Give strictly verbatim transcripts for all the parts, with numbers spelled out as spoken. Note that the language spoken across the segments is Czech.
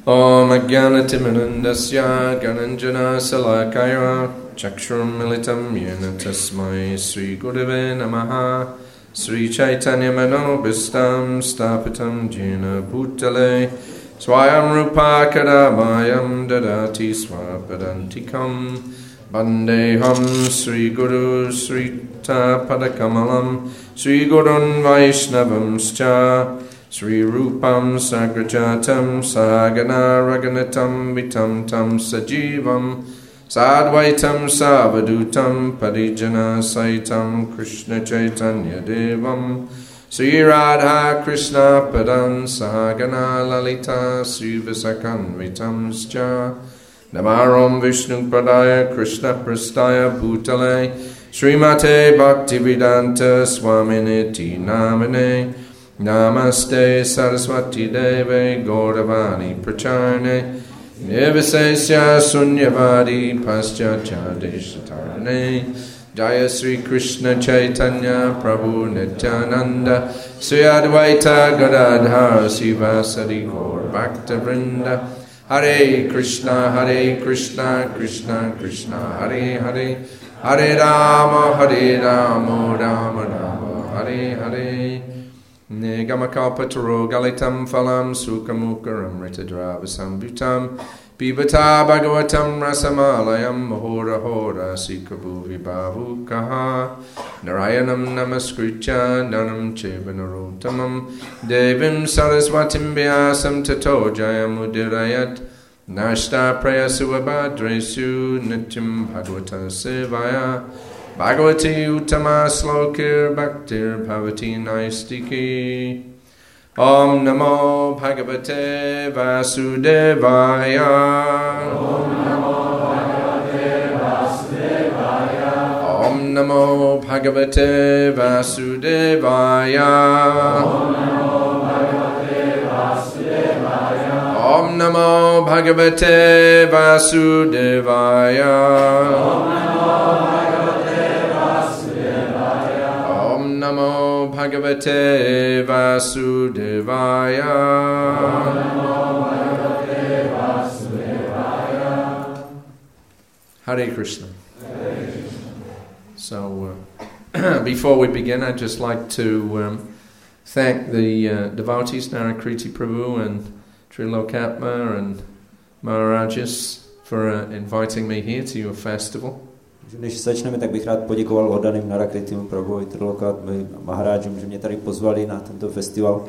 Om Ajnanatimirandasya Gyananjana Salakaya Chakshram Militam Yena Tasmai Sri Gurave Namaha Sri Chaitanya Manobhistam Stapitam Jena Bhutale Swayam Rupa Kadamayam Dadati Swapadantikam Bandeham Sri Guru Sri Tapadakamalam Sri Gurun Vaishnavam Scha Sri Rupam Sagrajatam Sagana Raganatam Vitam Tam Sajivam Sadvaitam Savadutam Parijana Saitam Krishna Chaitanya Devam Sri Radha Krishna Padan Sagana Lalita Sri Visakan Vitam Scha Namaram Vishnu Padaya Krishna Prastaya Bhutale Srimate Bhaktivedanta Swaminiti Namane Namaste Saraswati Deve Gauravani Pracharne Nivasesya Sunyavadi Paschatya Deshatarane Jaya Sri Krishna Chaitanya Prabhu Nityananda Sri Advaita Gadadhara Sivasadi Gaur Bhakta Vrinda Hare Krishna Hare Krishna Krishna Krishna Hare Hare Hare Rama Hare Rama Rama Rama Hare Hare Nigamakalpataro Galitam Phalam Sukamukaram Ritadrava Sambutam Pibata Bhagavatam Rasamalayam Mahora Hora Sikabhuvi Bahu Kaha Narayanam Namaskritya Nanam Chevanarotamam Devim Saraswatim Vyasam Tato Jayamudirayat Nashta Prayasuvabhadresu Nityam Bhagavata Sevaya Bhagavati Uttama Slokir Bhaktir Bhavati Naistiki Om Namo Bhagavate Vasudevaya Om Namo Bhagavate Vasudevaya Om Namo Bhagavate Vasudevaya Om Namo Bhagavate Vasudevaya Namo Bhagavate Vasudevaya. Namo Bhagavate Vasudevaya. Hare Krishna. Hare Krishna. So, uh, before we begin, I'd just like to um, thank the uh, devotees, Narakriti Prabhu and Trilokatma and Maharajas for uh, inviting me here to your festival. Než začneme, tak bych rád poděkoval oddaným Narakritimu Prabhu, Trilokatma a Maharajům, že mě tady pozvali na tento festival.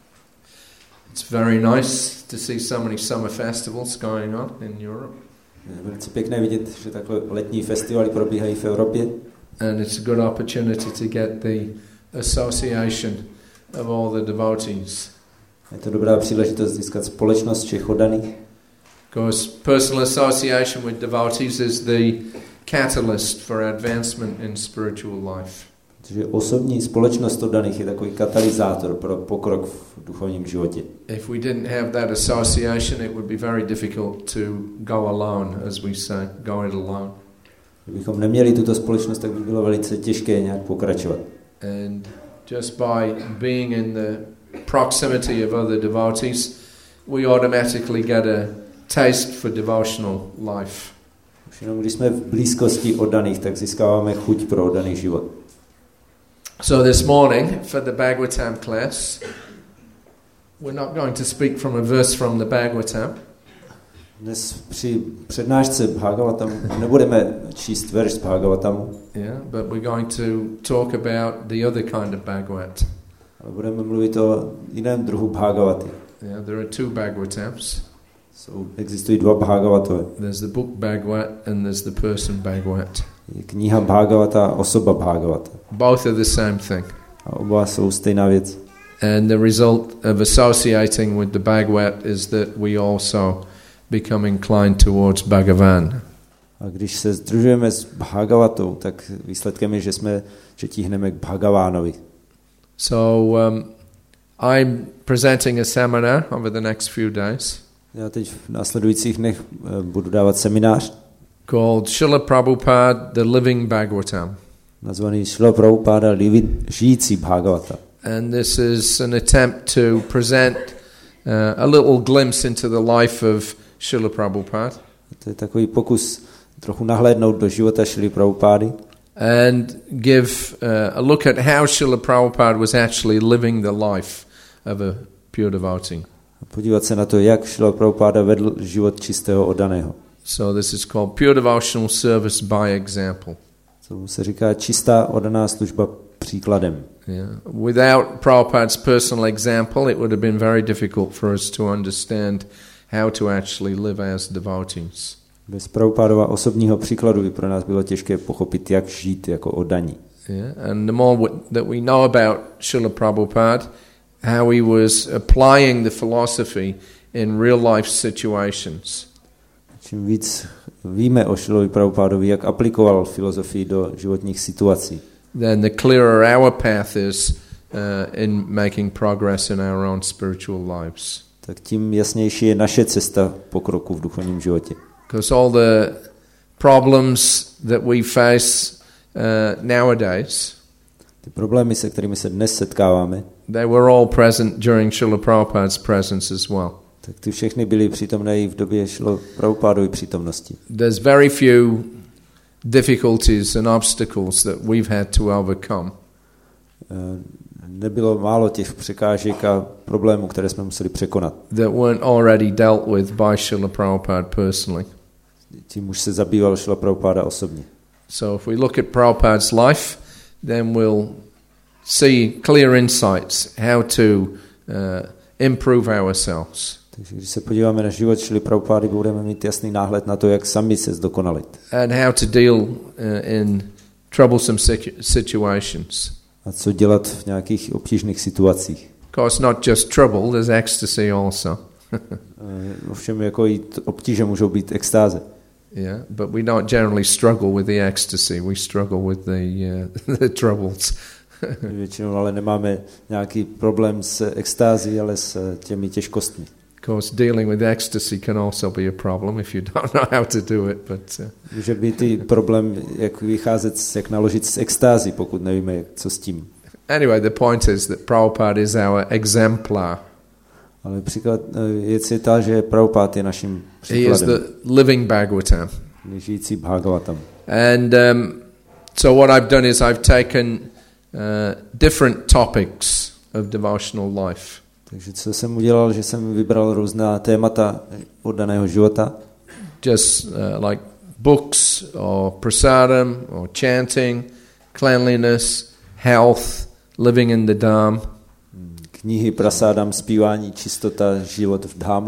It's very nice to see so many summer festivals going on in Europe. Je velice pěkné vidět, že takové letní festivaly probíhají v Evropě. And it's a good opportunity to get the association of all the devotees. Je to dobrá příležitost získat společnost všech oddaných. Because personal association with devotees is the catalyst for advancement in spiritual life. Protože osobní společnost oddaných je takový katalyzátor pro pokrok v duchovním životě. If we didn't have that association, it would be very difficult to go alone, as we say, go it alone. Kdybychom neměli tuto společnost, tak by bylo velice těžké nějak pokračovat. And just by being in the proximity of other devotees, we automatically get a taste for devotional life. Už jenom když jsme v blízkosti oddaných, tak získáváme chuť pro oddaný život. So this morning, for the Bhagavatam class, we're not going to speak from a verse from the Bhagavatam. Dnes při přednášce Bhagavatam nebudeme číst verš z Bhagavatamu. Yeah, but we're going to talk about the other kind of Bhagavat. Ale budeme mluvit o jiném druhu Bhagavaty. Yeah, there are two Bhagavatams. Jsou, existují dva Bhagavatové. There's the book Bhagavat and there's the person Bhagavat. Je kniha Bhagavata a osoba Bhagavata. Both are the same thing. A oba jsou stejná věc. And the result of associating with the Bhagavat is that we also become inclined towards Bhagavan. A když se združujeme s Bhagavatou, tak výsledkem je, že jsme, že tíhneme k Bhagavánovi. So um, I'm presenting a seminar over the next few days. Já teď v následujících dnech budu dávat seminář called Srila Prabhupada, the Living Bhagavatam. Nazvaný Srila Prabhupada, žijící Bhagavata. And this is an attempt to present a little glimpse into the life of Srila Prabhupada. To je takový pokus trochu nahlédnout do života Šrily Prabhupády. And give uh, a look at how Srila Prabhupada was actually living the life of a pure devotee. Podívat se na to, jak Šrila Prabhupáda vedl život čistého oddaného. So this is called pure devotional service by example. To se říká čistá oddaná služba příkladem. Yeah. Without Prabhupada's personal example, it would have been very difficult for us to understand how to actually live as devotees. Bez Prabhupádova osobního příkladu by pro nás bylo těžké pochopit, jak žít jako oddaní. Yeah. And the more w- that we know about Srila Prabhupada, how he was applying the philosophy in real life situations. Čím víc víme o Šrilovi Prabhupádovi, jak aplikoval filozofii do životních situací, then the clearer our path is uh, in making progress in our own spiritual lives. tak tím jasnější je naše cesta pokroku v duchovním životě. Because all the problems that we face uh, nowadays, Ty problémy, se kterými se dnes setkáváme, they were all present during Srila Prabhupada's presence as well. tak ty všechny byly přítomné i v době Šrila Prabhupádovy přítomnosti. There's very few difficulties and obstacles that we've had to overcome. Nebylo málo těch překážek a problémů, které jsme museli překonat. That weren't already dealt with by Srila Prabhupada personally. Tím už se zabýval Šrila Prabhupáda osobně. So if we look at Prabhupada's life, then we'll see clear insights how to uh, improve ourselves. Takže když se podíváme na život Šrily Prabhupády, budeme mít jasný náhled na to, jak sami se zdokonalit. And how to deal uh, in troublesome situations. A co dělat v nějakých obtížných situacích. Of course, not just trouble, there's ecstasy also. Ovšem jako i obtíže můžou být extáze. Yeah, but we don't generally struggle with the ecstasy. We struggle with the uh, the troubles. Většinou ale nemáme nějaký problém s extází, ale s těmi těžkostmi. Of course, dealing with ecstasy can also be a problem if you don't know how to do it. But uh, může být i problém, jak vycházet, jak naložit s extází, pokud nevíme, co s tím. Anyway, the point is that Prabhupada is our exemplar. Ale příklad věc je ta, že Prabhupada je naším příkladem. He is the living Bhagavatam. Žijící Bhagavatam. And um, so what I've done is I've taken uh, different topics of devotional life. Takže co jsem udělal, že jsem vybral různá témata oddaného života. Just uh, like books or prasadam or chanting, cleanliness, health, living in the dham. Knihy, prasádam, zpívání, čistota, život v dhámu.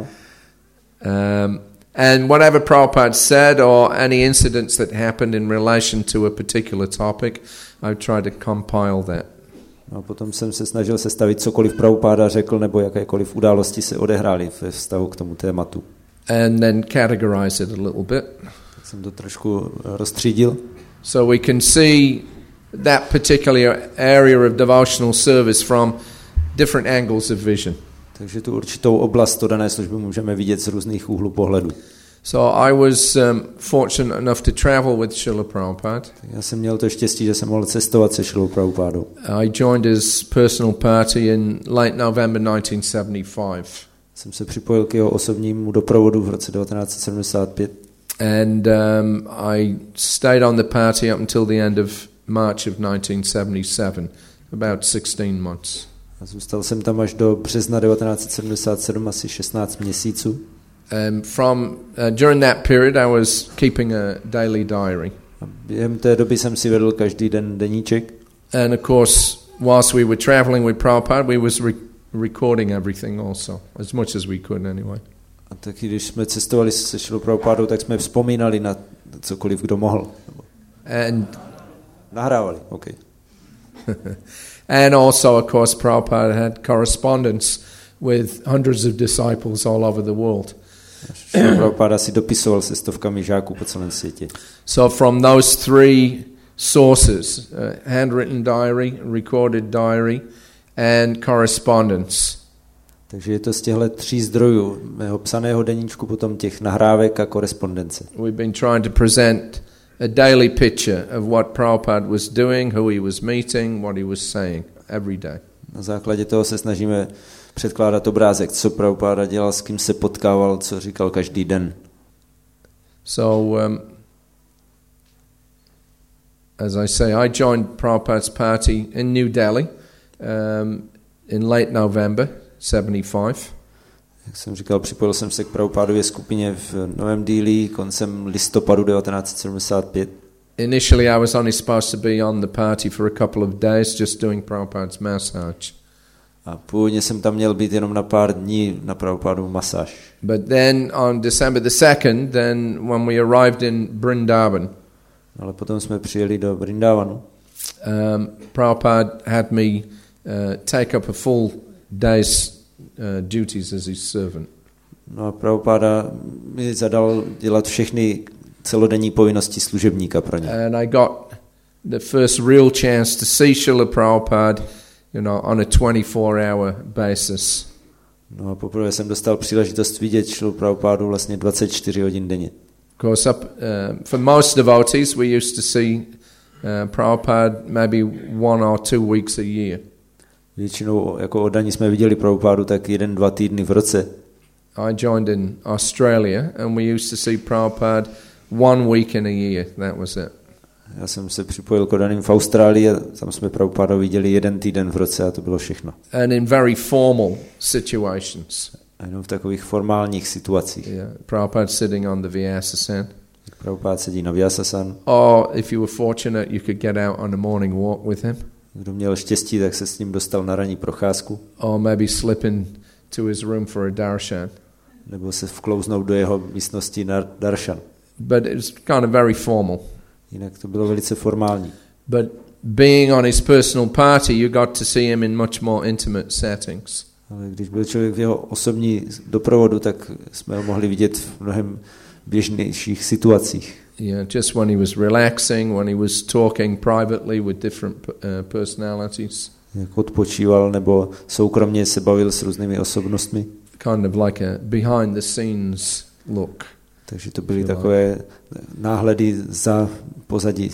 Um, and whatever Prabhupada said or any incidents that happened in relation to a particular topic, I've tried to compile that. A potom jsem se snažil sestavit cokoliv Prabhupada řekl, nebo jakékoliv události se odehrály ve vztahu k tomu tématu. And then categorize it a little bit. Tak jsem to trošku rozstřídil. So we can see that particular area of devotional service from different angles of vision. Takže tu určitou oblast oddané služby můžeme vidět z různých úhlů pohledu. So I was um, fortunate enough to travel with Srila Prabhupada. Já jsem měl to štěstí, že jsem mohl cestovat se Šrilou Prabhupádou. I joined his personal party in late November nineteen seventy-five. Jsem se připojil k jeho osobnímu doprovodu v roce devatenáct set sedmdesát pět. And um, I stayed on the party up until the end of March of nineteen seventy-seven, about sixteen months. A zůstal jsem tam až do března devatenáct set sedmdesát sedm, asi šestnáct měsíců. Um, from uh, during that period, I was keeping a daily diary. A během té doby jsem si vedl každý den deníček. And of course, whilst we were traveling with Prabhupada, we was re- recording everything also, as much as we could anyway. A taky když jsme cestovali se Šrilou Prabhupádou, tak jsme vzpomínali na cokoliv, kdo mohl. And nahrávali, okay. And also, of course, Prabhupada had correspondence with hundreds of disciples all over the world. Prabhupada si dopisoval se stovkami žáků po celém světě. So from those three sources, uh, handwritten diary, recorded diary, and correspondence. Takže je to z těchto tří zdrojů, mého psaného deníčku, potom těch nahrávek a korespondence. We've been trying to present a daily picture of what Prabhupada was doing, who he was meeting, what he was saying every day. Na základě toho se snažíme předkládat obrázek, co Prabhupáda dělal, s kým se potkával, co říkal každý den. So, um, as I say, I joined Prabhupada's party in New Delhi um, in late November seventy-five. Jak jsem říkal, připojil jsem se k Prabhupádově skupině v Novém Dillí koncem listopadu devatenáct sedmdesát pět. Initially, I was only supposed to be on the party for a couple of days, just doing Prabhupada's massage. A původně jsem tam měl být jenom na pár dní na Prabhupádovu masáž. But then on December the second, then when we arrived in Vrindavan, Ale potom jsme přijeli do Vrindavanu. um, Prabhupada had me uh, take up a full day's uh, duties as his servant. No a Prabhupáda mi zadal dělat všechny celodenní povinnosti služebníka pro ně. And I got the first real chance to see Srila Prabhupada, you know, on a twenty-four hour basis. No a poprvé jsem dostal příležitost vidět Srilu Prabhupádu vlastně dvacet čtyři hodin denně. Of course, up, uh, for most devotees, we used to see uh, Prabhupada maybe one or two weeks a year. Většinou jako oddaní jsme viděli Prabhupádu tak jeden, dva týdny v roce. I joined in Australia, and we used to see Prabhupada one week in a year. That was it. Já jsem se připojil k oddaným v Austrálii a tam jsme Prabhupádu viděli jeden týden v roce a to bylo všechno. And in very formal situations. A jenom v takových formálních situacích. Yeah, Prabhupada sitting on the Vyasasana. Prabhupád sedí na Vyasasana. Or if you were fortunate, you could get out on a morning walk with him. Kdo měl štěstí, tak se s ním dostal na ranní procházku. Or maybe slip into his room for a darshan. Nebo se vklouznout do jeho místnosti na darshan. But it was kind of very formal. Jinak to bylo velice formální. But being on his personal party, you got to see him in much more intimate settings. Ale když byl člověk v jeho osobní doprovodu, tak jsme ho mohli vidět v mnohem běžnějších situacích. Yeah, just when he was relaxing, when he was talking privately with different uh, personalities. Jak odpočíval nebo soukromně se bavil s různými osobnostmi. Kind of like a behind the scenes look. Takže to byly takové náhledy za pozadí.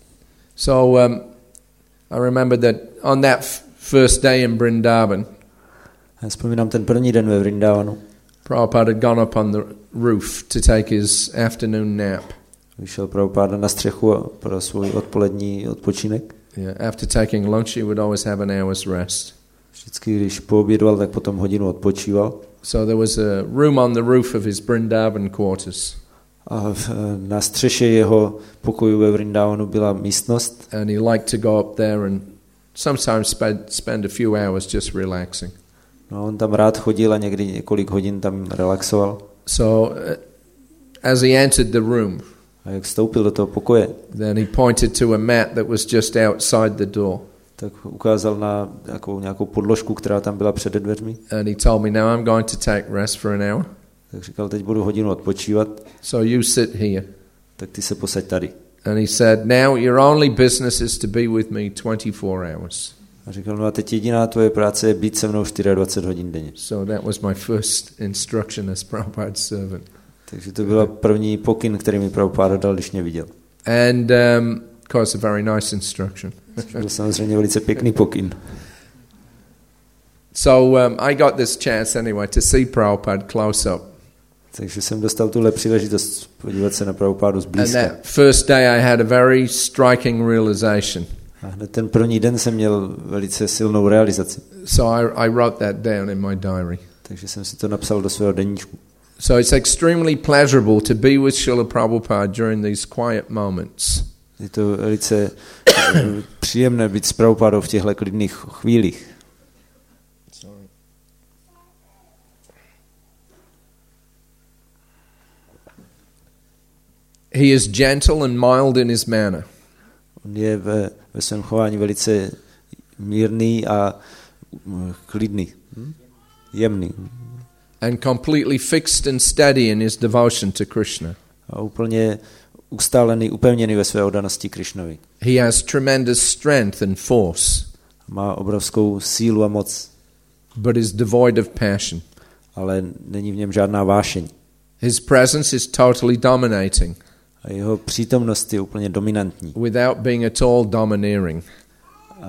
So um, I remember that on that f- first day in Vrindavan, Já vzpomínám ten první den ve Vrindavanu. Prabhupada had gone up on the roof to take his afternoon nap. Vyšel Prabhupada na střechu pro svůj odpolední odpočinek. Yeah, after taking lunch, he would always have an hour's rest. Vždycky, když poobědval, tak potom hodinu odpočíval. So there was a room on the roof of his Vrindavan quarters. A v, na střeše jeho pokoju ve Vrindavanu byla místnost. And he liked to go up there and sometimes spend, spend a few hours just relaxing. No, on tam rád chodil a někdy několik hodin tam relaxoval. So uh, as he entered the room, a jak vstoupil do toho pokoje, then he pointed to a mat that was just outside the door. Tak ukázal na nějakou, nějakou podložku, která tam byla před dveřmi. And he told me, now I'm going to take rest for an hour. Tak říkal, teď budu hodinu odpočívat. So you sit here. Tak ty se posaď tady. And he said, now your only business is to be with me twenty-four hours. A říkal, no a teď jediná tvoje práce je být se mnou dvacet čtyři hodin denně. So that was my first instruction as Prabhupada's servant. Takže to byl první pokyn, který mi Prabhupada dal, když mě viděl. And um, of course a very nice instruction. Byl samozřejmě velice pěkný pokyn. So um, I got this chance anyway to see Prabhupada close up. Takže jsem dostal tuhle příležitost podívat se na Prabhupádu zblízka. And that first day I had a very striking realization. A hned ten první den jsem měl velice silnou realizaci. So I, I wrote that down in my diary. Takže jsem si to napsal do svého deníčku. So it's extremely pleasurable to be with Srila Prabhupada during these quiet moments. Je to velice příjemné být s Prabhupádou v těchto klidných chvílích. Sorry. He is gentle and mild in his manner. On je ve, ve svém chování velice mírný a klidný. Hm? Jemný. And completely fixed and steady in his devotion to Krishna. A úplně ustálený, upevněný ve své oddanosti Krishnovi. He has tremendous strength and force. Má obrovskou sílu a moc. But is devoid of passion. Ale není v něm žádná vášeň. His presence is totally dominating. A jeho přítomnost je úplně dominantní. Without being at all domineering. A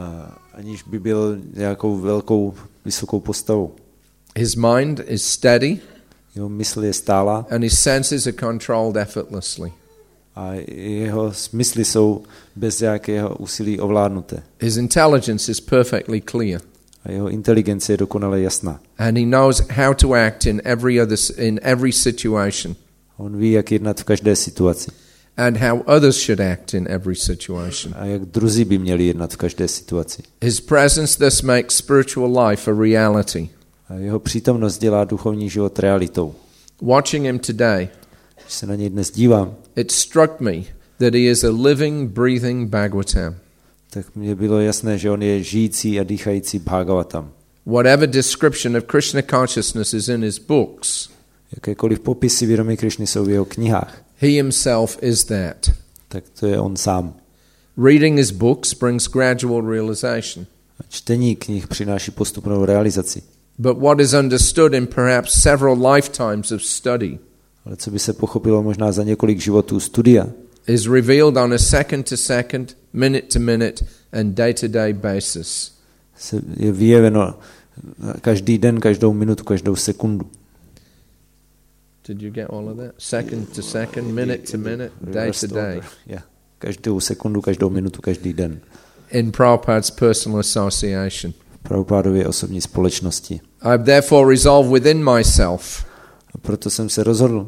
aniž by byl nějakou velkou, vysokou postavou. His mind is steady. Jeho mysl je stálá. And his senses are controlled effortlessly. A jeho smysly jsou bez nějakého úsilí ovládnuté. His intelligence is perfectly clear. A jeho inteligence je dokonale jasná. And he knows how to act in every other in every situation. On ví, jak jednat v každé situaci. And how others should act in every situation. A jak druzí by měli jednat v každé situaci. His presence thus makes spiritual life a reality. A jeho přítomnost dělá duchovní život realitou. Watching him today, když se na něj dnes dívám, it struck me that he is a living, breathing Bhagavatam. Tak mně bylo jasné, že on je žijící a dýchající Bhagavatam. Whatever description of Krishna consciousness is in his books, jakékoliv popisy vědomí Krišny jsou v jeho knihách, he himself is that. Tak to je on sám. Reading his books brings gradual realization. A čtení knih přináší postupnou realizaci. But what is understood in perhaps several lifetimes of study, ale co by se pochopilo možná za několik životů studia, is revealed on a second to second, minute to minute and day to day basis. Se je vyjeveno každý den, každou minutu, každou sekundu. Did you get all of that? Second to second, minute to minute, day to day. Yeah. Každou sekundu, každou minutu, každý den. In Prabhupada's personal association. Prabhupádově osobní společnosti. I have therefore resolved within myself a proto jsem se rozhodl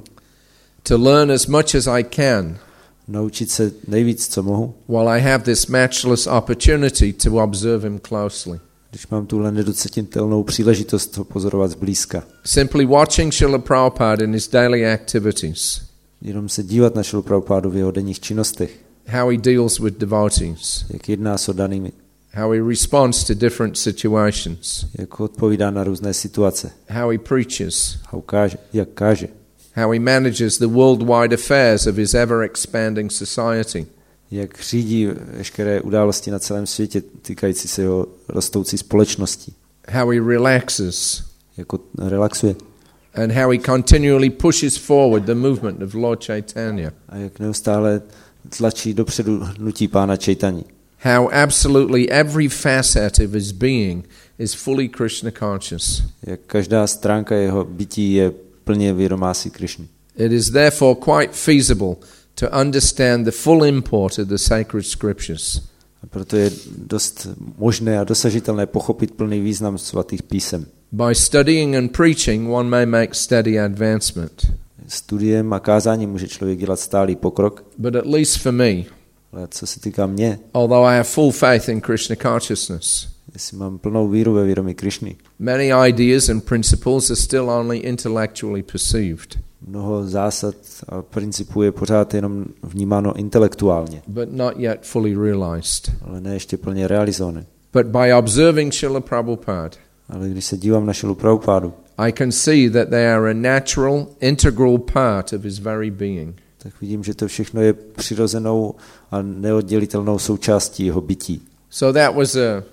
to learn as much as I can, naučit se nejvíc, co mohu, while I have this matchless opportunity to observe him closely. Když mám tuhle nedocenitelnou příležitost ho pozorovat zblízka. Simply watching Srila Prabhupada in his daily activities. Jenom se dívat na Srilu Prabhupádu v jeho denních činnostech. How he deals with devotees. Jak jedná s oddanými. How he responds to different situations. Jak odpovídá na různé situace. How he preaches. How káže, jak káže. How he manages the worldwide affairs of his ever-expanding society. Jak řídí veškeré události na celém světě týkající se jeho rostoucí společnosti. How he relaxes. Jak relaxuje. And how he continually pushes forward the movement of Lord Chaitanya. A jak neustále tlačí dopředu hnutí pána Chaitanya. How absolutely every facet of his being is fully Krishna conscious. Jak každá stránka jeho bytí je plně vědomá si Krishny. It is therefore quite feasible to understand the full import of the sacred scriptures. A proto je dost možné a dosažitelné pochopit plný význam svatých písem. By studying and preaching one may make steady advancement. Studiem a kázáním může člověk dělat stálý pokrok. But at least for me, ale co se týká mě, although I have full faith in Krishna consciousness, jestli mám plnou víru ve vědomí Krishny, many ideas and principles are still only intellectually perceived. Mnoho zásad a principů je pořád jenom vnímáno intelektuálně. But not yet fully realized. Ale ne ještě plně realizované. But by observing Srila Prabhupada, ale když se dívám na Srilu Prabhupádu, I can see that they are a natural, integral part of his very being. Tak vidím, že to všechno je přirozenou a neoddělitelnou součástí jeho bytí. So that was a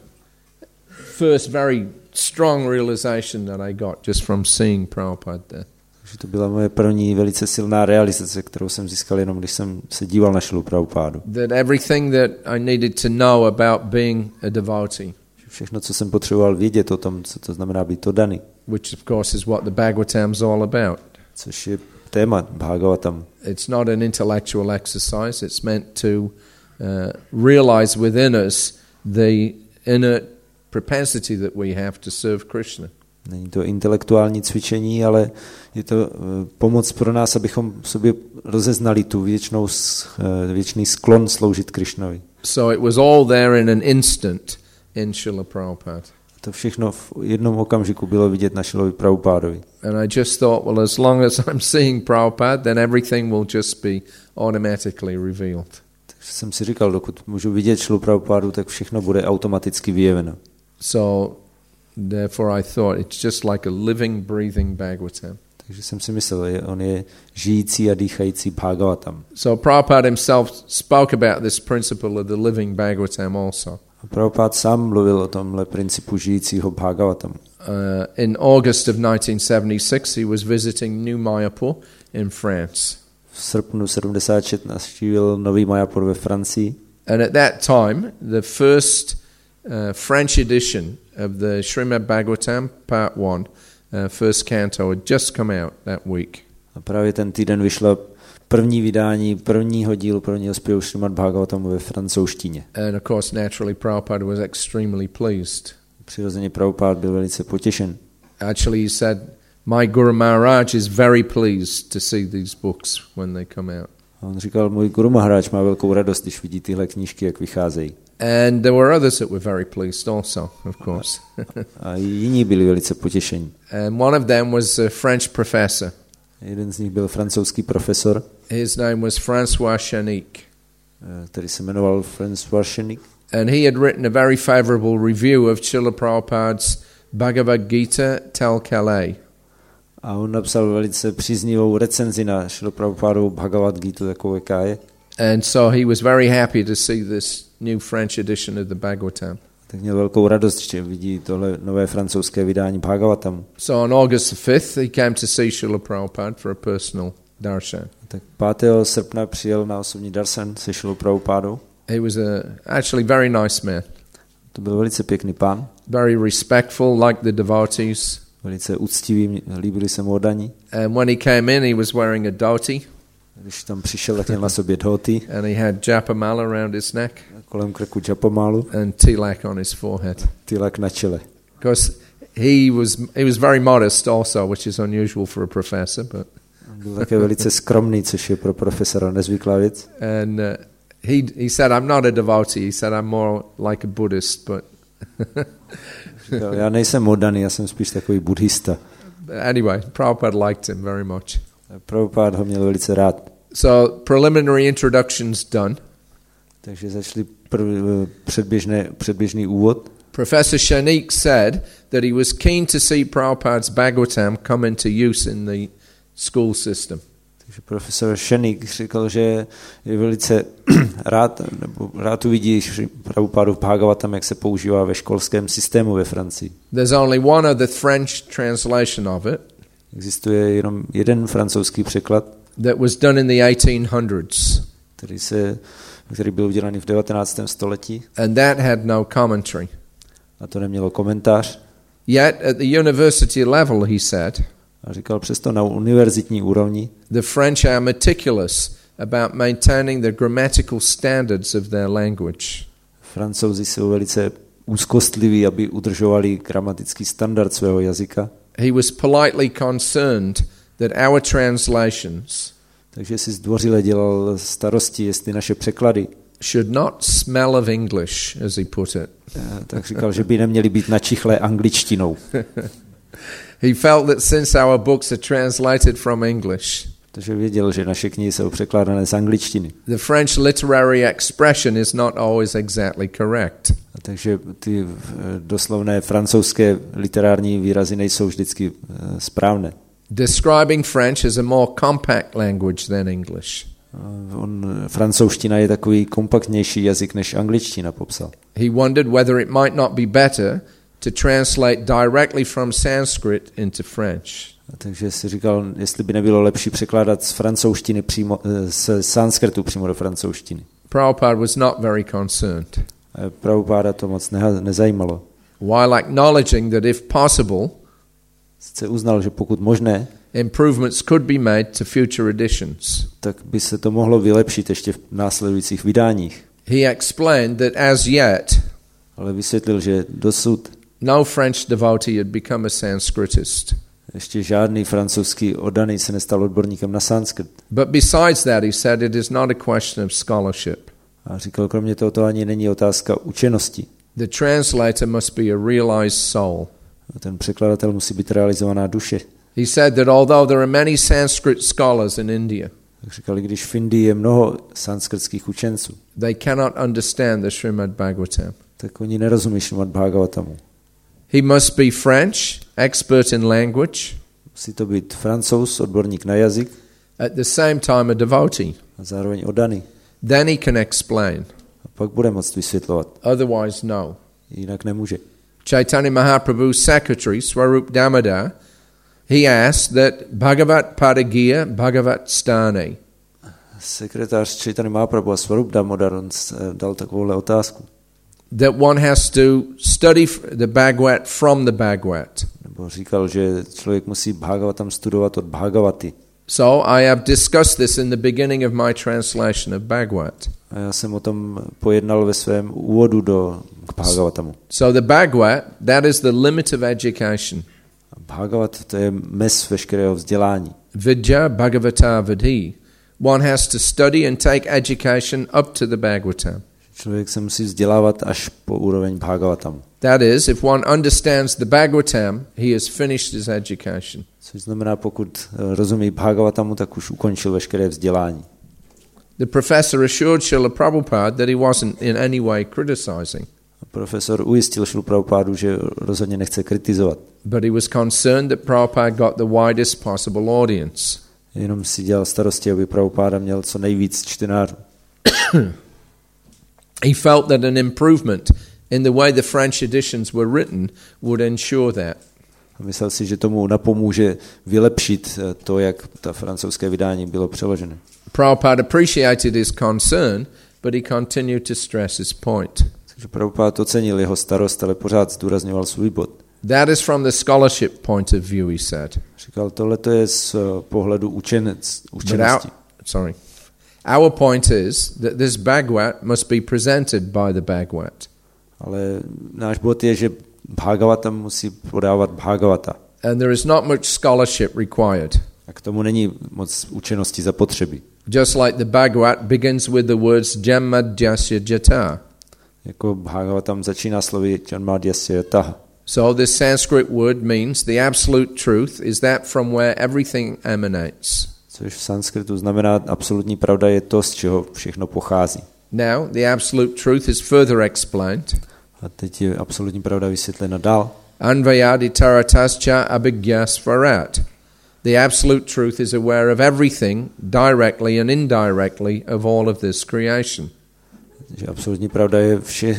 first very strong realization that I got just from seeing Prabhupada there. Takže to byla moje první velice silná realizace, kterou jsem získal jenom, když jsem se díval na Srilu Prabhupádu. That everything that I needed to know about being a devotee, všechno, co jsem potřeboval vědět o tom, co to znamená být oddaný, which of course is what the Bhagavatam's all about. Což je téma Bhagavatam. It's not an intellectual exercise. It's meant to uh, realize within us the inner propensity that we have to serve Krishna. Není to intelektuální cvičení, ale je to uh, pomoc pro nás, abychom sobě rozeznali tu věčnou, uh, věčný sklon sloužit Krishnovi. So it was all there in an instant in Srila Prabhupada. To všechno v jednom okamžiku bylo vidět na Srilovi Prabhupádovi. And I just thought, well, as long as I'm seeing Prabhupada, then everything will just be automatically revealed. Takže jsem si říkal, dokud můžu vidět Srilu Prabhupádu, tak všechno bude automaticky vyjeveno. So therefore I thought it's just like a living, breathing Bhagavatam. Takže jsem si myslel, že on je žijící a dýchající Bhagavatam. So Prabhupada himself spoke about this principle of the living Bhagavatam also. A Prabhupada sám mluvil o tomhle principu žijícího Bhagavatamu. Uh, in August of nineteen seventy-six he was visiting New Mayapur in France. V srpnu sedmdesát šest navštívil Nový Mayapur ve Francii. And at that time the first French edition of the Srimad Bhagavatam, part one, uh, first canto, had just come out that week. A právě ten týden vyšlo první vydání prvního dílu prvního zpěvu Srimad Bhagavatamu ve francouzštině. And of course, naturally, Prabhupada was extremely pleased. Přirozeně Prabhupada byl velice potěšen. Actually, he said, my Guru Maharaj is very pleased to see these books when they come out. A on říkal, můj Guru Maharaj má velkou radost, když vidí tyhle knížky, jak vycházejí. And there were others that were very pleased also, of course. A jiní byli velice potěšení. And one of them was a French professor. Jeden z nich byl francouzský profesor. His name was François Chenique. Který se jmenoval François Chenique. And he had written a very favorable review of Srila Prabhupada's Bhagavad Gita Tel Kale. A on napsal velice příznivou recenzi na Srila Prabhupadovu Bhagavad Gitu takové káje. And so he was very happy to see this new French edition of the Bhagavatam. Tak měl velkou radost, že vidí tohle nové francouzské vydání Bhagavatamu. So on August the fifth he came to see Srila Prabhupada for a personal darshan. Tak pátého srpna přijel na osobní darshan se Srilou Prabhupádou. He was a actually very nice man. To byl velice pěkný pán. Very respectful, like the devotees. Velice úctivý, líbili se mu oddaní. And when he came in, he was wearing a dhoti. Když tam přišel, tak měl na sobě dhoti. And he had japamala around his neck. Kolem krku japamálu. And tilak on his forehead. Tilak na čele. Because he was he was very modest also, which is unusual for a professor, but byl také velice skromný, což je pro profesora nezvyklá věc. And uh, he he said, I'm not a devotee. He said, I'm more like a Buddhist, but říkal, já nejsem oddaný, já jsem spíš takový buddhista. Anyway, Prabhupada liked him very much. Prabhupada ho měl velice rád. So preliminary introductions done. Takže začali prv, předběžné, předběžný úvod. Professor Chenique said that he was keen to see Prabhupada's Bhagavatam come into use in the school system. Takže profesor Chenique říkal, že je velice rád, nebo rád uvidí Prabhupádův Bhagavatam, jak se používá ve školském systému ve Francii. There's only one other French translation of it. Existuje jenom jeden francouzský překlad. That was done in the eighteen hundreds. Který se, který byl udělaný v devatenáctém století. And that had no commentary. A to nemělo komentář. Yet at the university level, he said, a říkal, přesto na univerzitní úrovni, the French are meticulous about maintaining the grammatical standards of their language. Francouzi jsou velice úzkostliví, aby udržovali gramatický standard svého jazyka. He was politely concerned that our translations takže si zdvořile dělal starosti, jestli naše překlady should not smell of English, as he put it. Tak říkal, že by neměly být načichlé angličtinou. He felt that since our books are translated from English, protože věděl, že naše knihy jsou překládané z angličtiny. The French literary expression is not always exactly correct. A takže ty doslovné francouzské literární výrazy nejsou vždycky správné. Describing French as a more compact language than English. On, francouzština je takový kompaktnější jazyk než angličtina, popsal. He wondered whether it might not be better to translate directly from Sanskrit into French. A takže si říkal, jestli by nebylo lepší překládat z francouzštiny přímo, z sanskritu přímo do francouzštiny. Prabhupada was not very concerned. A Prabhupada to moc neha, nezajímalo. While acknowledging that if possible, sice uznal, že pokud možné, improvements could be made to future editions. Tak by se to mohlo vylepšit ještě v následujících vydáních. He explained that as yet, ale vysvětlil, že dosud no French devotee had become a Sanskritist. Ještě žádný francouzský oddaný se nestal odborníkem na sanskrit. But besides that, he said, it is not a question of scholarship. A říkal, kromě toho to ani není otázka učenosti. The translator must be a realized soul. A ten překladatel musí být realizovaná duše. He said that although there are many Sanskrit scholars in India, tak říkali, když v Indii je mnoho sanskritských učenců, they cannot understand the Srimad Bhagavatam. Tak oni nerozumí Srimad Bhagavatamu. He must be French, expert in language. Musí to být Francouz, odborník na jazyk. At the same time a devotee. A zároveň oddaný. Then he can explain. A pak bude moct vysvětlovat. Otherwise no. Jinak nemůže. Chaitanya Mahaprabhu's secretary, Swarup Damodar, he asked that Bhagavat Padagiya Bhagavat Stane. Sekretář Chaitanya Mahaprabhu a Swarup Damodar on dal takovouhle otázku. that one has to study the Bhagavad from the Bhagavad. Nebo říkal, že člověk musí Bhagavatam studovat od Bhagavaty. So I have discussed this in the beginning of my translation of Bhagavad. A já jsem o tom pojednal ve svém úvodu do Bhagavatamu. So the Bhagavad, that is the limit of education. Bhagavat, to je mez veškerého vzdělání. Vidya Bhagavata Vidhi. One has to study and take education up to the Bhagavatam. Člověk se musí vzdělávat až po úroveň Bhagavatamu. That is, if one understands the Bhagavatam, he has finished his education. Což znamená, pokud rozumí Bhagavatamu, tak už ukončil veškeré vzdělání. The professor assured Srila Prabhupada that he wasn't in any way criticizing. Profesor ujistil Šrilu Prabhupádu, že rozhodně nechce kritizovat. But he was concerned that Prabhupada got the widest possible audience. Jenom si dělal starosti, aby Prabhupáda měl co nejvíc čtenářů. He felt that an improvement in the way the French editions were written would ensure that. A myslel si, že tomu napomůže vylepšit to, jak ta francouzské vydání bylo přeložené. Prabhupada appreciated his concern, but he continued to stress his point. Takže Prabhupada ocenil jeho starost, ale pořád zdůrazňoval svůj bod. That is from the scholarship point of view, he said. Říkal, tohle to je z pohledu učenec, učenosti. Our, sorry. Our point is that this Bhagavad must be presented by the Bhagavad. Ale náš bod je, že Bhagavatam musí podávat Bhagavata. And there is not much scholarship required. A k tomu není moc učenosti zapotřebí. Just like the Bhagavad begins with the words Janmadhyasya Jata. Jako Bhagavatam začíná slovy Janmadhyasya Jata. So this Sanskrit word means the absolute truth is that from where everything emanates. Což v sanskritu znamená, absolutní pravda je to, z čeho všechno pochází. Now the absolute truth is further explained. A teď je absolutní pravda vysvětlena dál. Anvayadi taratascha abhigyasvarat. The absolute truth is aware of everything directly and indirectly of all of this creation. Že absolutní pravda je, vše,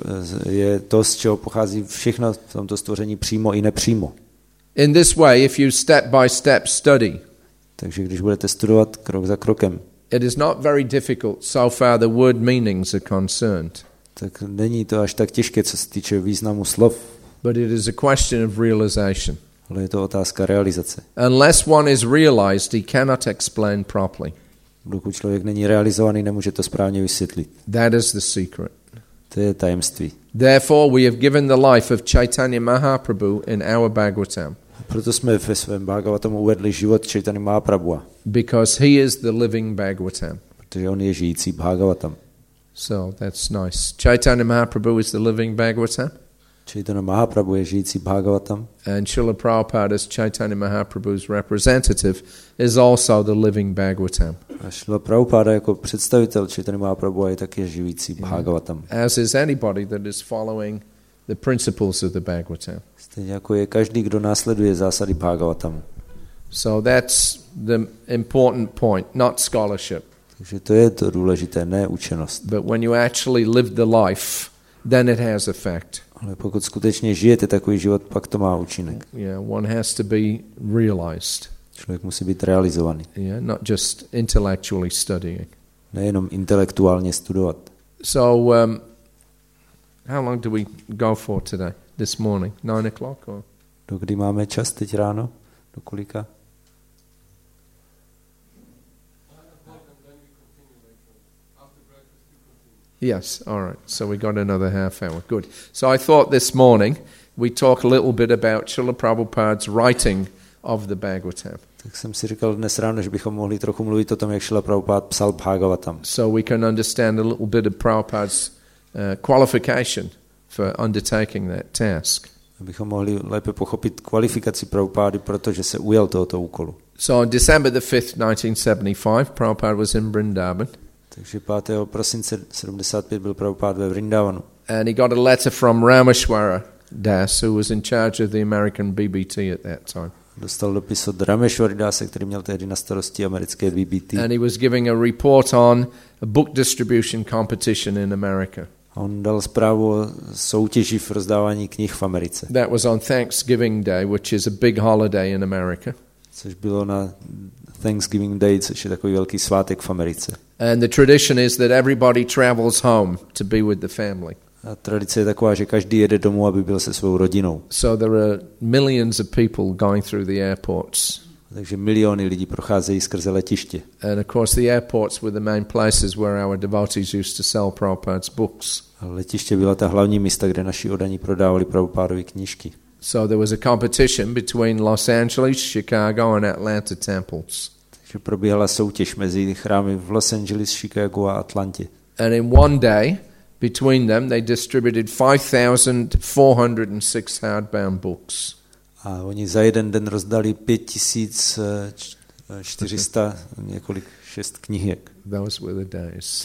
je to, z čeho pochází všechno v tomto stvoření přímo i nepřímo. In this way, if you step by step study, takže když budete studovat krok za krokem, it is not very difficult so far the word meanings are concerned. Tak není to až tak těžké, co se týče významu slov. But it is a question of realization. Ale je to otázka realizace. Unless one is realized, he cannot explain properly. Dokud člověk není realizovaný, nemůže to správně vysvětlit. That is the secret. To je tajemství. Therefore we have given the life of Chaitanya Mahaprabhu in our Bhagavatam. Proto jsme ve svém Bhagavatamu uvedli život Chaitanya Mahaprabhua. Because he is the living Bhagavatam. Protože on je žijící Bhagavatam. So that's nice. Chaitanya Mahaprabhu is the living Bhagavatam. Chaitanya Mahaprabhu je žijící Bhagavatam. And Srila Prabhupada as Chaitanya Mahaprabhu's representative is also the living Bhagavatam. A Srila Prabhupada jako představitel Chaitanya Mahaprabhu je také živící Bhagavatam. As is anybody that is following the principles of the Bhagavatam. Stejně jako je každý, kdo následuje zásady Bhagavatamu. So that's the important point, not scholarship. Takže to je to důležité, ne učenost. But when you actually live the life, then it has effect. Ale pokud skutečně žijete takový život, pak to má účinek. Yeah, one has to be realized. Člověk musí být realizovaný. Yeah, not just intellectually studying. Nejenom intelektuálně studovat. So, um, how long do we go for today? This morning, nine o'clock, or? Do kdy máme čas teď ráno? Do kolika? Yes, all right. So we got another half hour. Good. So I thought this morning we talk a little bit about Srila Prabhupada's writing of the Bhagavatam. Tak jsem si říkal dnes ráno, že bychom mohli trochu mluvit o tom, jak Srila Prabhupada psal Bhagavatam. So we can understand a little bit of Prabhupada's uh, qualification for undertaking that task. Abychom mohli lépe pochopit kvalifikaci Prabhupády, protože se ujal tohoto úkolu. So on December the fifth, nineteen seventy-five, Prabhupada was in Vrindavan. Takže pátého prosince sedmdesát pět byl Prabhupád ve Vrindavanu. And he got a letter from Rameshwara Das, who was in charge of the American B B T at that time. Dostal dopis od Rameshwara Dase, který měl tehdy na starosti americké B B T. And he was giving a report on a book distribution competition in America. A on dal zprávu o soutěži v rozdávání knih v Americe. That was on Thanksgiving Day, which is a big holiday in America. Což bylo na Thanksgiving Day, což je takový velký svátek v Americe. And the tradition is that everybody travels home to be with the family. A tradice je taková, že každý jede domů, aby byl se svou rodinou. So there are millions of people going through the airports. Takže miliony lidí procházejí skrze letiště. And of course the airports were the main places where our devotees used to sell Prabhupada's books. A letiště byla ta hlavní místa, kde naši oddaní prodávali Prabhupádovy knížky. So there was a competition between Los Angeles, Chicago and Atlanta temples. Takže probíhala soutěž mezi chrámy v Los Angeles, Chicago a Atlantě. And in one day, between them, they distributed five thousand four hundred six hardbound books. A oni za jeden den rozdali pět tisíc čtyři sta několik šest knihek. Those were the days.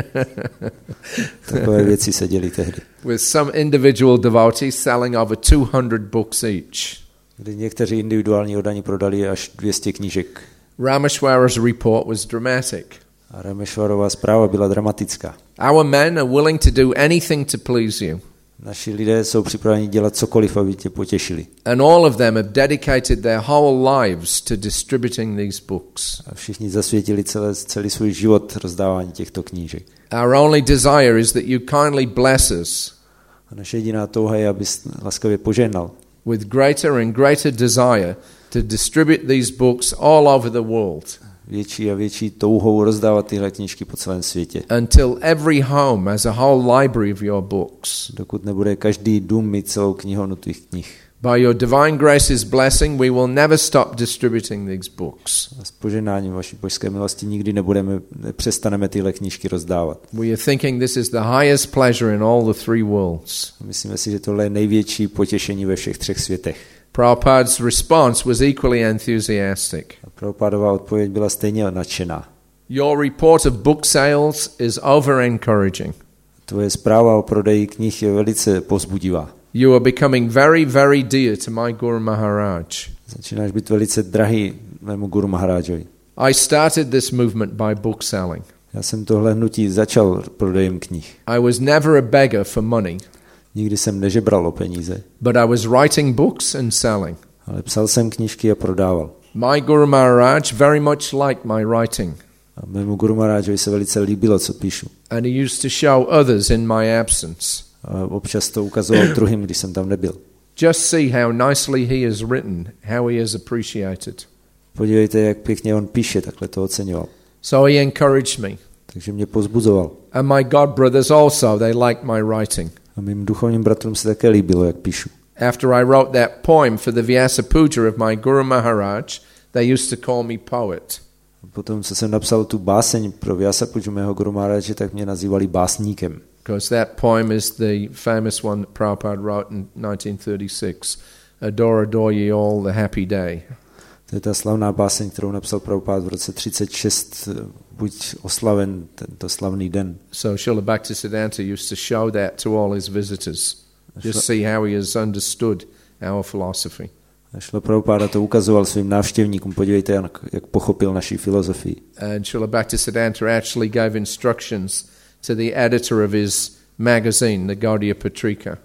Takové věci se děly tehdy. With some individual devotees selling over two hundred books each. Kdy někteří individuální oddaní prodali až dvě stě knížek. Rameshwara's report was dramatic. A Rameshwarová zpráva byla dramatická. Our men are willing to do anything to please you. Naši lidé jsou připraveni dělat cokoliv, aby tě potěšili. And all of them have dedicated their whole lives to distributing these books. A všichni zasvětili celé, celý svůj život rozdávání těchto knížek. Our only desire is that you kindly bless us. A naše jediná touha je, abys laskavě požehnal. With greater and greater desire to distribute these books all over the world. Větší a větší touhou rozdávat tyhle knížky po celém světě. Until every home has a whole library of your books. Dokud nebude každý dům mít celou knihovnu tvých knih. By your divine grace's blessing, we will never stop distributing these books. A s poženáním vaší božské milosti nikdy nebudeme, přestaneme tyhle knížky rozdávat. We are thinking this is the highest pleasure in all the three worlds. Myslíme si, že tohle je největší potěšení ve všech třech světech. Prabhupada's response was equally enthusiastic. A Prabhupádova odpověď byla stejně nadšená. Your report of book sales is over encouraging. Tvoje zpráva o prodeji knih je velice povzbudivá. You are becoming very, very dear to my Guru Maharaj. Začínáš být velice drahý mému Guru Maharájovi. I started this movement by book selling. Já jsem tohle hnutí začal prodejem knih. I was never a beggar for money. Nikdy jsem nežebral o peníze. But I was writing books and selling. Ale psal jsem knížky a prodával. My Guru Maharaj very much liked my writing. A mému Guru Maharájovi se velice líbilo, co píšu. And he used to show others in my absence. A občas to ukazoval druhým, když jsem tam nebyl. Just see how nicely he has written, how he is appreciated. Podívejte, jak pěkně on píše, takhle to oceňoval. So he encouraged me. Takže mě povzbuzoval. And my God brothers also, they liked my writing. A mým duchovním bratrům se také líbilo, jak píšu. After I wrote that poem for the Vyasa Puja of my Guru Maharaj, they used to call me poet. A potom, co jsem napsal tu báseň pro Vyasa Puju mého Guru Maharaje, tak mě nazývali básníkem. Because that poem is the famous one that Prabhupada wrote in nineteen thirty-six. Adore, adore ye all, the happy day. To je ta slavná báseň, kterou napsal Prabhupada v roce třicet šest, buď oslaven tento slavný den. So Srila Bhaktisiddhanta used to show that to all his visitors. Just see how he has understood our philosophy. A Srila Prabhupada to ukazoval svým návštěvníkům, podívejte, jak, jak pochopil naši filozofii. And Srila Bhaktisiddhanta actually gave instructions to the editor of his magazine, the Gaudiya Patrika.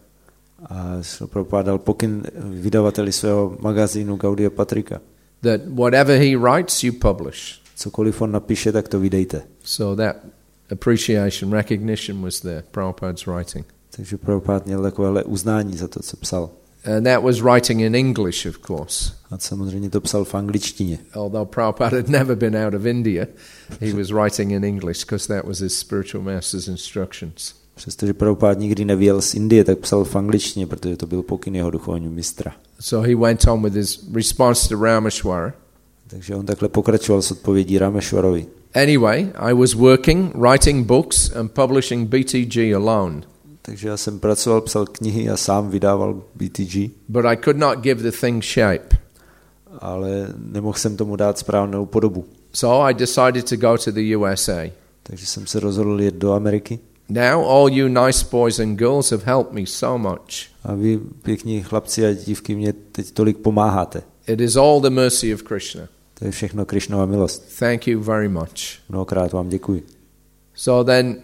A Srila Prabhupada dal pokyn vydavateli svého magazínu Gaudiya Patrika. That whatever he writes, you publish. Cokoliv on napíše, tak to vydejte. So that appreciation, recognition was there, Prabhupada's writing. Takže Prabhupada měl takovéhle uznání za to, co psal. And that was writing in English, of course. A samozřejmě to psal v angličtině. Although Prabhupada had never been out of India, he was writing in English because that was his spiritual master's instructions. Přestože Prabhupada nikdy nevyjel z Indie, tak psal v angličtině, protože to byl pokyn jeho duchovního mistra. So he went on with his response to Rameshwara. Takže on takhle pokračoval s odpovědí Rameshwarovi. Anyway, I was working, writing books and publishing B T G alone. Takže já jsem pracoval, psal knihy a sám vydával B T G. But I could not give the thing shape. Ale nemohl jsem tomu dát správnou podobu. So I decided to go to the U S A. Takže jsem se rozhodl jet do Ameriky. Now all you nice boys and girls have helped me so much. A vy, pěkní chlapci a dívky, mě teď tolik pomáháte. It is all the mercy of Krishna. To je všechno Krishnova milost. Thank you very much. Mnohokrát vám děkuji. So then,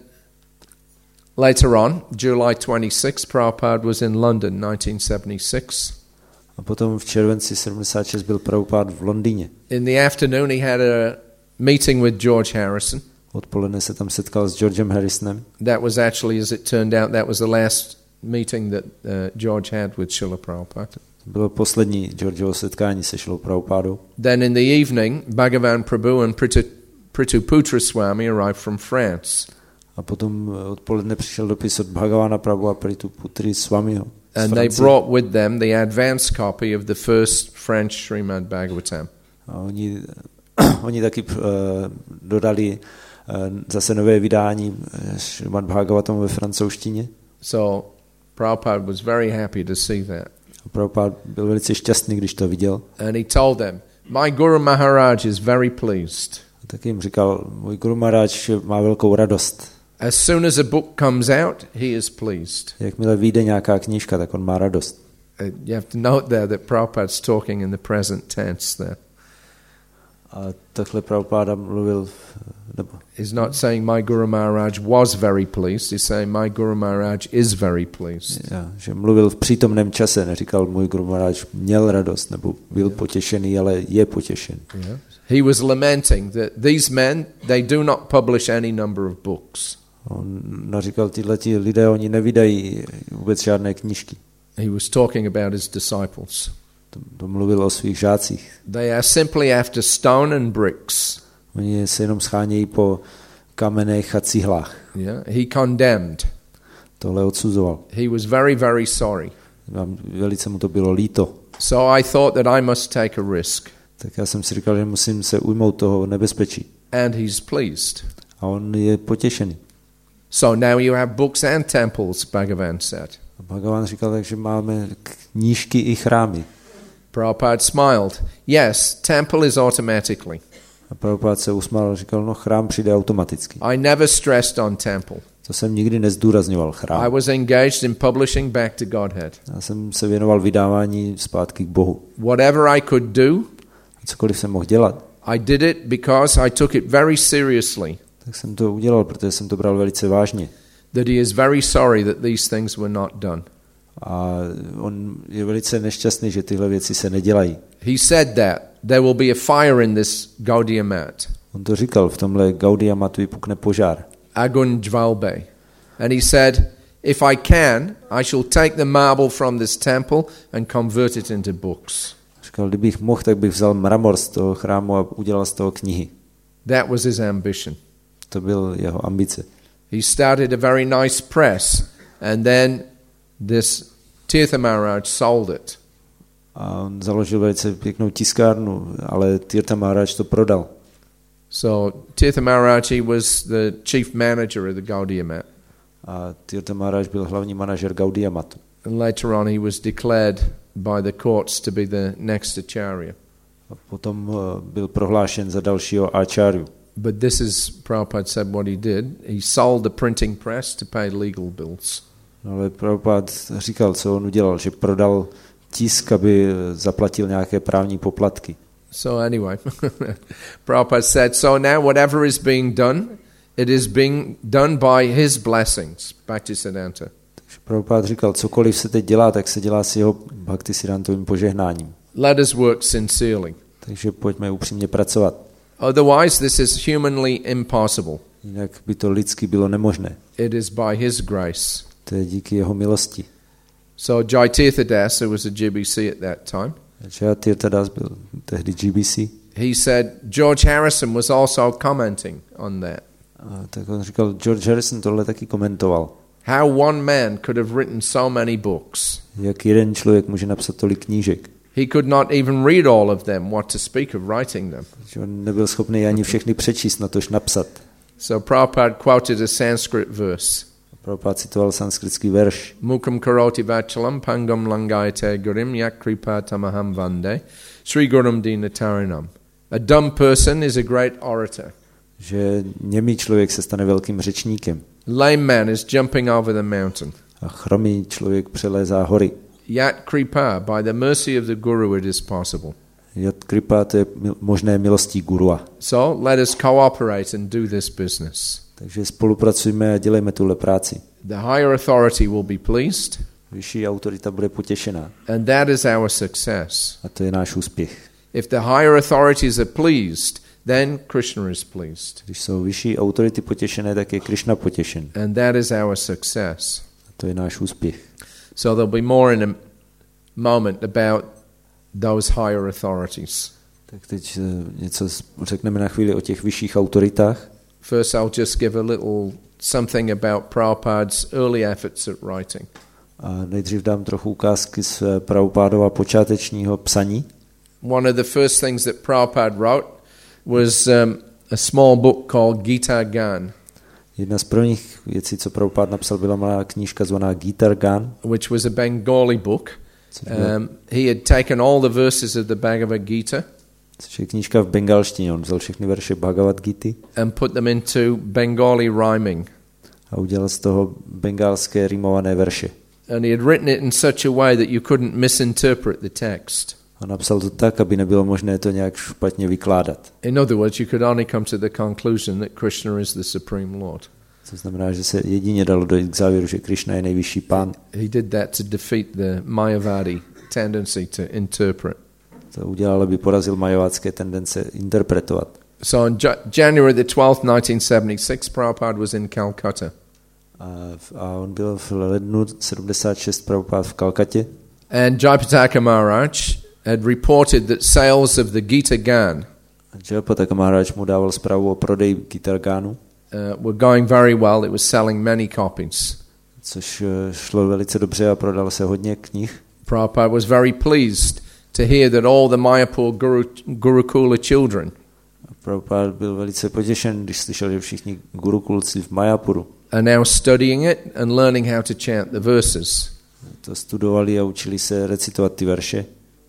later on, July twenty-sixth, Prabhupada was in London, nineteen seventy-six. A potom v červenci sedmdesát šest byl Prabhupada v Londýně. In the afternoon he had a meeting with George Harrison. Odpoledne se tam setkal s Georgem Harrisonem. That was actually, as it turned out, that was the last meeting that uh, George had with Srila Prabhupada. Bylo poslední Georgeovo setkání se Šrilou Prabhupádou. Then in the evening, Bhagavan Prabhu and Prithu, Prithuputra Swami arrived from France. A potom odpoledne přišel dopis od Bhagavana Prabhu a Prithuputry Swamiho. And they brought with them the advance copy of the first French Srimad Bhagavatam. A oni, oni taky uh, dodali uh, zase nové vydání Srimad Bhagavatam ve francouzštině. So Prabhupada was very happy to see that. A Prabhupada byl velice šťastný, když to viděl. And he told them, my Guru Maharaj is very pleased. A tak jim říkal, můj Guru Maharaj má velkou radost. As soon as a book comes out, he is pleased. Jakmile vyjde nějaká knížka, tak on má radost. Uh, you have to note there that Prabhupada's talking in the present tense there. A takhle Prabhupada mluvil, nebo He's not saying my Guru Maharaj was very pleased. He's saying my Guru Maharaj is very pleased. Ja, že mluvil v přítomném čase, neříkal můj Guru Maharaj měl radost, nebo byl yeah. potěšený, ale je potěšen. Yeah. He was lamenting that these men, they do not publish any number of books. On naříkal, tyhleti lidé, oni nevydají vůbec žádné knížky. He was talking about his disciples. To, to mluvil o svých žácích. They are simply after stone and bricks. Oni se jenom schánějí po kamenech a cihlách. Yeah, he condemned. Tohle odsuzoval. He was very, very sorry. Velice mu to bylo líto. So I thought that I must take a risk. Tak já jsem si říkal, že musím se ujmout toho nebezpečí. And he's pleased. A on je potěšený. So now you have books and temples, Bhagavan said. A Bhagavan říkal, takže máme knížky i chrámy. Prabhupada smiled. Yes, temple is automatically. A Prabhupada se usmál a říkal, no chrám přijde automaticky. I never stressed on temple. To jsem nikdy nezdůrazňoval chrám. I was engaged in publishing back to Godhead. Já jsem se věnoval vydávání zpátky k Bohu. Whatever I could do, cokoliv jsem mohl dělat, I did it because I took it very seriously. Tak jsem to udělal, protože jsem to bral velice vážně. That he is very sorry that these things were not done. A on je velice nešťastný, že tyhle věci se nedělají. He said that there will be a fire in this Gaudiya mat. On to říkal, v tomhle Gaudiya matu vypukne požár. Agun Jvalbe. And he said, if I can, I shall take the marble from this temple and convert it into books. Říkal, kdybych mohl, tak bych vzal mramor z toho chrámu a udělal z toho knihy. That was his ambition. To byl jeho ambice. He started a very nice press, and then this Tirtha Maharaj sold it. A on založil velice pěknou tiskárnu, ale Tirtha Maharaj to prodal. So Tirtha Maharaj, he was the chief manager of the Gaudiya mat. A Tirtha Maharaj byl hlavní manažer Gaudiya matu. And later on he was declared by the courts to be the next acharya. A potom byl prohlášen za dalšího acharyu. But this is, Prabhupada said what he did. He sold the printing press to pay legal bills. No, ale Prabhupada říkal, co on udělal, že prodal tisk, aby zaplatil nějaké právní poplatky. So anyway, Prabhupada said, so now whatever is being done, it is being done by his blessings. Bhaktisiddhanta. Takže Prabhupada říkal, cokoliv se teď dělá, tak se dělá s jeho Bhaktisiddhantovým požehnáním. Let us work sincerely. Takže pojďme upřímně pracovat. Otherwise, this is humanly impossible. Jinak by to lidsky bylo nemožné. It is by his grace. To je díky jeho milosti. So Jaitirtha Das, who was a G B C at that time, Jaitirtha Das byl tehdy G B C. He said George Harrison was also commenting on that. A tak on říkal, George Harrison tohle taky komentoval. How one man could have written so many books. Jak jeden člověk může napsat tolik knížek. He could not even read all of them, what to speak of writing them. Že on nebyl schopný ani všechny přečíst, natož napsat. So Prabhupada quoted a Sanskrit verse. Prabhupada citoval sanskritský verš. Mukam karoti vachalam pangam langayate gurim yak kripa tamaham vande Sri Gurum dinatarinam. A dumb person is a great orator. Že němý člověk se stane velkým řečníkem. Lame man is jumping over the mountain. A chromý člověk přelézá hory. Yat kripa, by the mercy of the Guru it is possible. Yat kripa, to je možné milostí Gurua. So let us cooperate and do this business. Takže spolupracujeme a dělejme tuhle práci. The higher authority will be pleased. Vyšší autorita bude potěšená. And that is our success. A to je náš úspěch. If the higher authorities are pleased, then Krishna is pleased. Když jsou vyšší autority potěšené, tak je Krishna potěšen. And that is our success. A to je náš úspěch. So there'll be more in a moment about those higher authorities. Tak teď něco řekneme na chvíli o těch vyšších autoritách. First I'll just give a little something about Prabhupada's early efforts at writing. A nejdřív dám trochu ukázky z Prabhupádova počátečního psaní. One of the first things that Prabhupada wrote was um, a small book called Gita Gan. Jedna z prvních věcí, co Prabhupada napsal, byla malá knížka zvaná Gita Gan, which was a Bengali book. Um, he had taken all the verses of the Bhagavad Gita, což je knížka v bengalštině. On vzal všechny verše Bhagavad Gity and put them into Bengali rhyming. A udělal z toho bengalské rýmované verše. And he had written it in such a way that you couldn't misinterpret the text. A napsal to tak, aby nebylo možné to nějak špatně vykládat. In other words, you could only come to the conclusion that Krishna is the Supreme Lord. To znamená, že se jedině dalo dojít k závěru, že Krishna je nejvyšší pán. He did that to defeat the Mayavadi tendency to interpret. To udělal, aby porazil majavádské tendence interpretovat. So on January the twelfth, nineteen seventy-six, Prabhupada was in Calcutta. A, a on byl v lednu sedmdesát šest Prabhupada v Kalkatě. And Jayapataka Maharaj had reported that sales of the Gita Gan Jayapataka Maharaj mu dával zprávu o prodeji Gita Ganu. Uh, were going very well. It was selling many copies. Což šlo velice dobře a prodalo se hodně knih. Prabhupada was very pleased to hear that all the Mayapur Guru, Gurukula children Prabhupada byl velice potěšen, když slyšel, že všichni gurukulci v Mayapuru are now studying it and learning how to chant the verses. To studovali a učili se recitovat ty verše.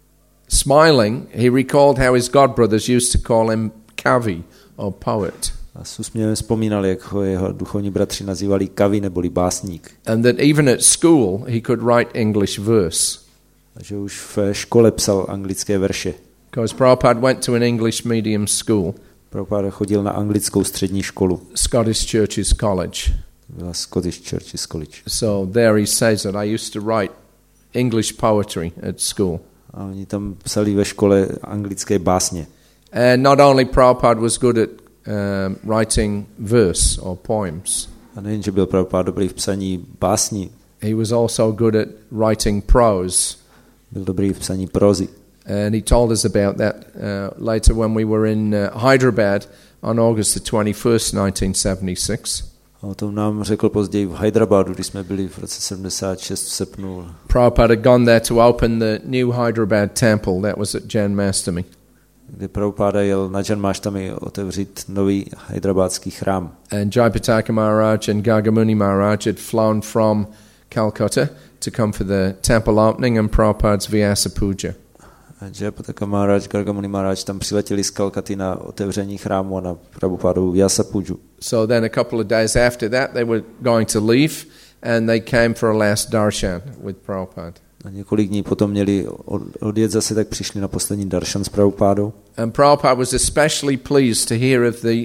Smiling, he recalled how his godbrothers used to call him Kavi, or poet. A s úsměvem vzpomínal, jak ho jeho duchovní bratři nazývali kavi neboli básník. And that even at school he could write English verse. A že už v škole psal anglické verše. Because Prabhupada went to an English medium school. Prabhupada chodil na anglickou střední školu. Scottish Churches College. Byla Scottish Churches College. So there he says that I used to write English poetry at school. A oni tam psali ve škole anglické básně. And not only Prabhupada was good at um, writing verse or poems. A nejen, že byl Prabhupada dobrý v psaní básní. He was also good at writing prose. Byl dobrý v psaní prózy. And he told us about that uh, later when we were in uh, Hyderabad on August the twenty-first, nineteen seventy-six. A o tom nám řekl později v Hyderabadu, když jsme byli v roce sedmdesát šest v srpnu. Prabhupada had gone there to open the new Hyderabad temple that was at Janmashtami. Kde Prabhupada jel na Janmashtami otevřít nový hyderabadský chrám. And Jayapataka Maharaj and Gargamuni Maharaj had flown from Calcutta to come for the temple opening and Prabhupada's Vyasa Puja. A Jayapataka Maharaj, Gargamuni Maharaj tam přiletěli z Kalkaty na otevření chrámu a na Prabhupadovu Vyasa Puju. So then a couple of days after that they were going to leave and they came for a last darshan with Prabhupada. A několik dní potom měli odjet zase, tak přišli na poslední darshan s Prabhupádou. And Prabhupada was especially pleased to hear of the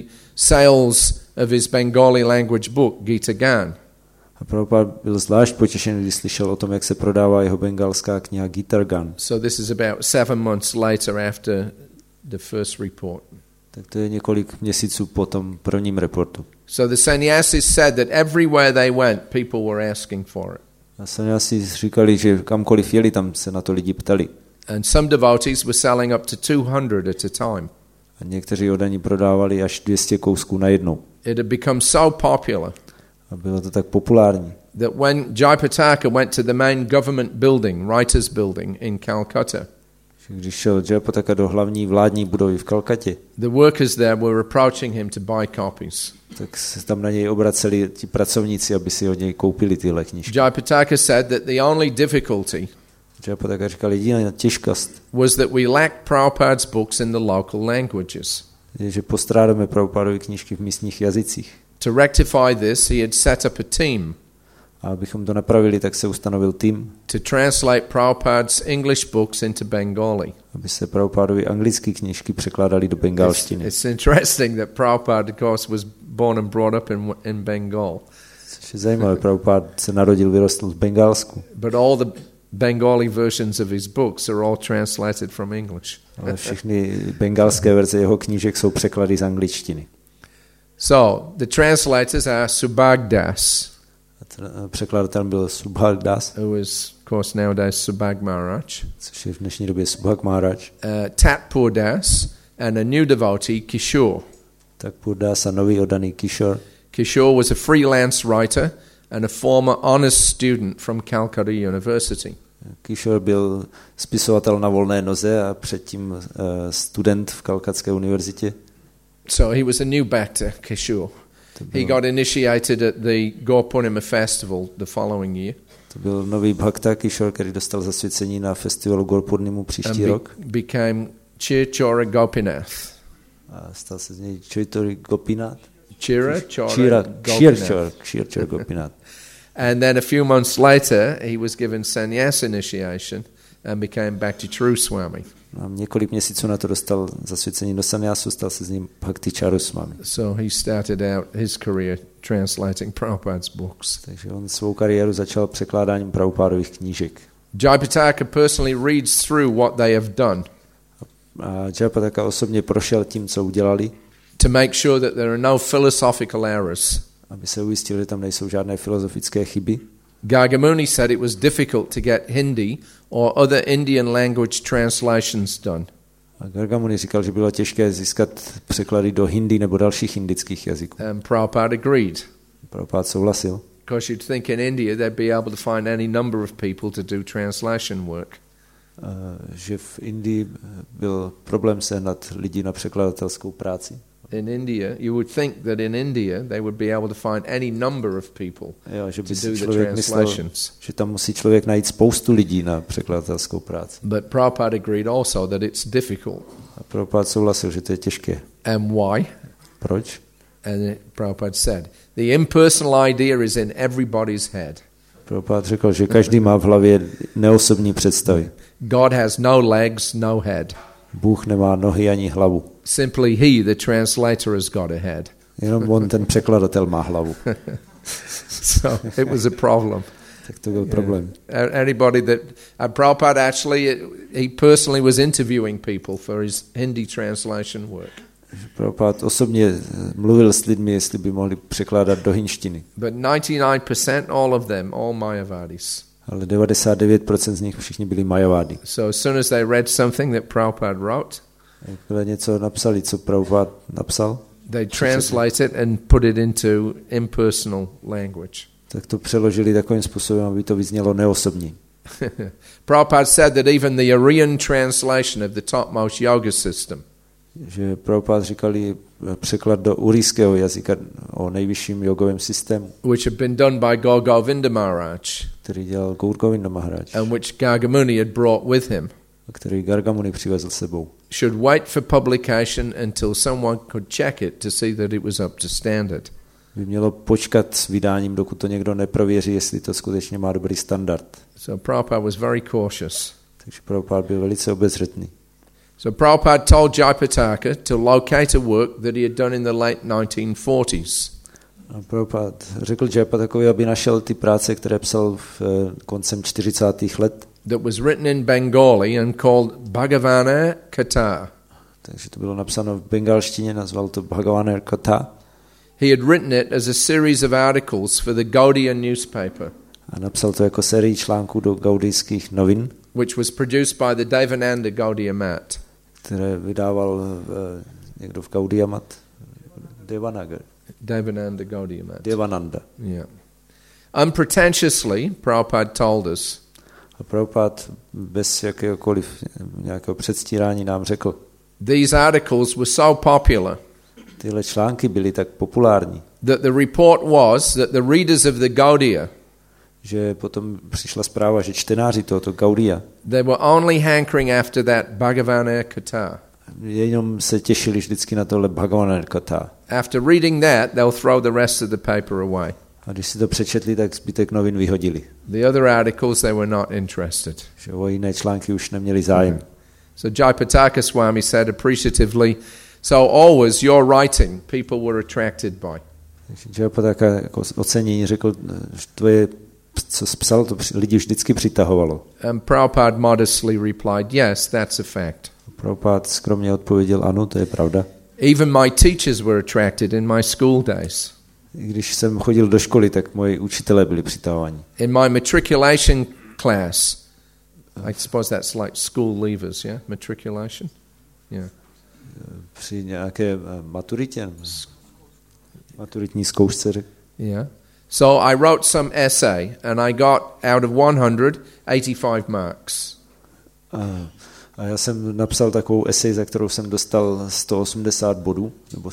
sales of his Bengali language book, Gita Gan. A Prabhupada byl zvlášť potěšený, když slyšel o tom, jak se prodává jeho bengalská kniha Gita Gan. So this is about seven months later after the first report. Tak to je několik měsíců po tom prvním reportu. So the sannyasis said that everywhere they went, people were asking for it. A sannyasi říkali, že kamkoliv jeli, tam se na to lidi ptali. And some devotees were selling up to two hundred at a time. A někteří oddaní prodávali až dvě stě kousků najednou. It had become so popular A bylo to tak populární, that when Jayapataka went to the main government building, Writers Building in Calcutta, že když šel Jayapataka do hlavní vládní budovy v Kalkatě, the workers there were approaching him to buy copies. tak se tam na něj obraceli ti pracovníci, aby si od něj koupili tyhle knížky. Jayapataka said that the only difficulty Jayapataka říkal, jediná těžkost was that we lacked Prabhupada's books in the local languages. je, že postrádáme Prabhupadovy knížky v místních jazycích. To rectify this, he had set up a team A abychom to napravili, tak se ustanovil tým, to translate Prabhupada's English books into Bengali. aby se Prabhupadovy anglické knížky překládaly do It's, bengalštiny. it's interesting that Prabhupada, of course, was born and brought up in, in Bengal. Což je zajímavé, Prabhupada se narodil, vyrostl v Bengálsku. But all the Bengali versions of his books are all translated from English. Ale všechny bengalské verze jeho knížek jsou překlady z angličtiny. So, the translators are Subhag Das. Překladatelem byl Subhag Das, who is, of course, nowadays Subhag Maharaj. což je v dnešní době Subhag Maharaj. Uh, Tatpur Das and a new devotee, Kishore. Tatpur Das a nový oddaný Kishore. Kishore was a freelance writer and a former honors student from Calcutta University. Kishore byl spisovatel na volné noze a předtím uh, student v Kalkatské univerzitě. So he was a new Bhakta, Kishore. He got initiated at the Gaur-Purnima festival the following year. To byl nový Bhakta Kishore, který dostal zasvěcení na festivalu Gaur-Purnimu příští be- rok. became Chirchora Gopinath. A stal se z něj Chirchora Gopinath. Chira, Chora, Chira, Gopinath. Chirchora Gopinath. And then a few months later, he was given sannyas initiation and became Bhakti True Swami. A několik měsíců na to dostal zasvěcení do sannyasu, stal se z ním Bhakti Charu Swami. So he started out his career translating Prabhupada's books. Takže on svou kariéru začal překládáním Prabhupádových knížek. Jayapataka personally reads through what they have done A Jayapataka osobně prošel tím, co udělali, to make sure that there are no philosophical errors. aby se ujistil, že tam nejsou žádné filozofické chyby. Gargamuni said it was difficult to get Hindi or other Indian language translations done. A Gargamuni říkal, že bylo těžké získat překlady do hindi nebo dalších indických jazyků. And Prabhupada agreed. Prabhupada souhlasil. Because you'd think in India they'd be able to find any number of people to do translation work. Uh, že v Indii byl problém sehnat lidi na překladatelskou práci. In India, you would think that in India they would be able to find any number of people Jo, že by to si do the člověk myslel, translations. že tam musí člověk najít spoustu lidí na překladatelskou práci. But Prabhupada agreed also that it's difficult. A Prabhupada souhlasil, že to je těžké. And why? Proč? And Prabhupada said, the impersonal idea is in everybody's head. Prabhupada řekl, že každý má v hlavě neosobní představy. God has no legs, no head. Bůh nemá nohy ani hlavu. Simply he, the translator, has got a head. Jenom on, ten překladatel, má hlavu. So it was a problem. Tak to byl problém. Yeah. Anybody that uh, Prabhupada actually, he personally was interviewing people for his Hindi translation work. Prabhupada osobně mluvil s lidmi, jestli by mohli překládat do hinštiny. But ninety-nine percent, all of them, all Mayavadis. Ale devadesát devět procent z nich všichni byli Majavádi. So as soon as they read something that Prabhupada wrote, Jakmile něco napsali, co Prabhupada napsal, they translate it and put it into impersonal language. tak to přeložili takovým způsobem, aby to vyznělo neosobní. Prabhupada said that even the Aryan translation of the topmost yoga system, Že Prabhupada říkali překlad do urijského jazyka o nejvyšším jogovém systému, which had been done by Gaur Govinda Maharaj, který dělal Gaur Govinda Maharaj, and which Gargamuni had brought with him, který Gargamuni přivezl sebou. should wait for publication until someone could check it to see that it was up to standard. By mělo počkat s vydáním, dokud to někdo neprověří, jestli to skutečně má dobrý standard. So Prabhupada was very cautious. Takže Prabhupada byl velice obezřetný. So Prabhupada told Jayapataka to locate a work that he had done in the late nineteen forties. A Prabhupada řekl Jayapatakovi, aby našel ty práce, které psal v koncem čtyřicátých let. That was written in Bengali and called Bhagavana Katha. Takže to bylo napsáno v bengalštině, nazval to Bhagavana Katha. He had written it as a series of articles for the Gaudiya newspaper, A napsal to jako sérii článků do gaudijských novin, which was produced by the Devananda Gaudiya Mat. které vydával v, někdo v Gaudiya Mat. Devanagar. Devananda Gaudiya Mat. Devananda. Yeah. Unpretentiously, Prabhupada told us, A Prabhupada bez jakéhokoliv nějakého předstírání nám řekl, these articles were so popular tyhle články byly tak populární, that the report was that the readers of the Gaudiya, že potom přišla zpráva, že čtenáři tohoto Gaudiya they were only hankering after that Bhagavana Katha. jenom se těšili vždycky na tohle Bhagavana Katha. After reading that, they'll throw the rest of the paper away. A když si to přečetli, tak zbytek novin vyhodili. The other articles, they were not interested. Že o jiné články už neměli zájem. So Jayapataka Swami said appreciatively, so always your writing people were attracted by. Takže Jayapataka jako ocenění řekl, že tvoje, co jsi psal, to lidi vždycky přitahovalo. And Prabhupada modestly replied, yes, that's a fact. Prabhupád skromně odpověděl, ano, to je pravda. Even my teachers were attracted in my school days. I když jsem chodil do školy, tak moji učitelé byli přitahováni. In my matriculation class, I suppose that's like school leavers, yeah? Matriculation? Yeah. Při nějaké maturitě, maturitní zkoušce. Yeah. So I wrote some essay and I got out of one hundred eighty-five marks. A, a já jsem napsal takovou esej, za kterou jsem dostal sto osmdesát bodů, nebo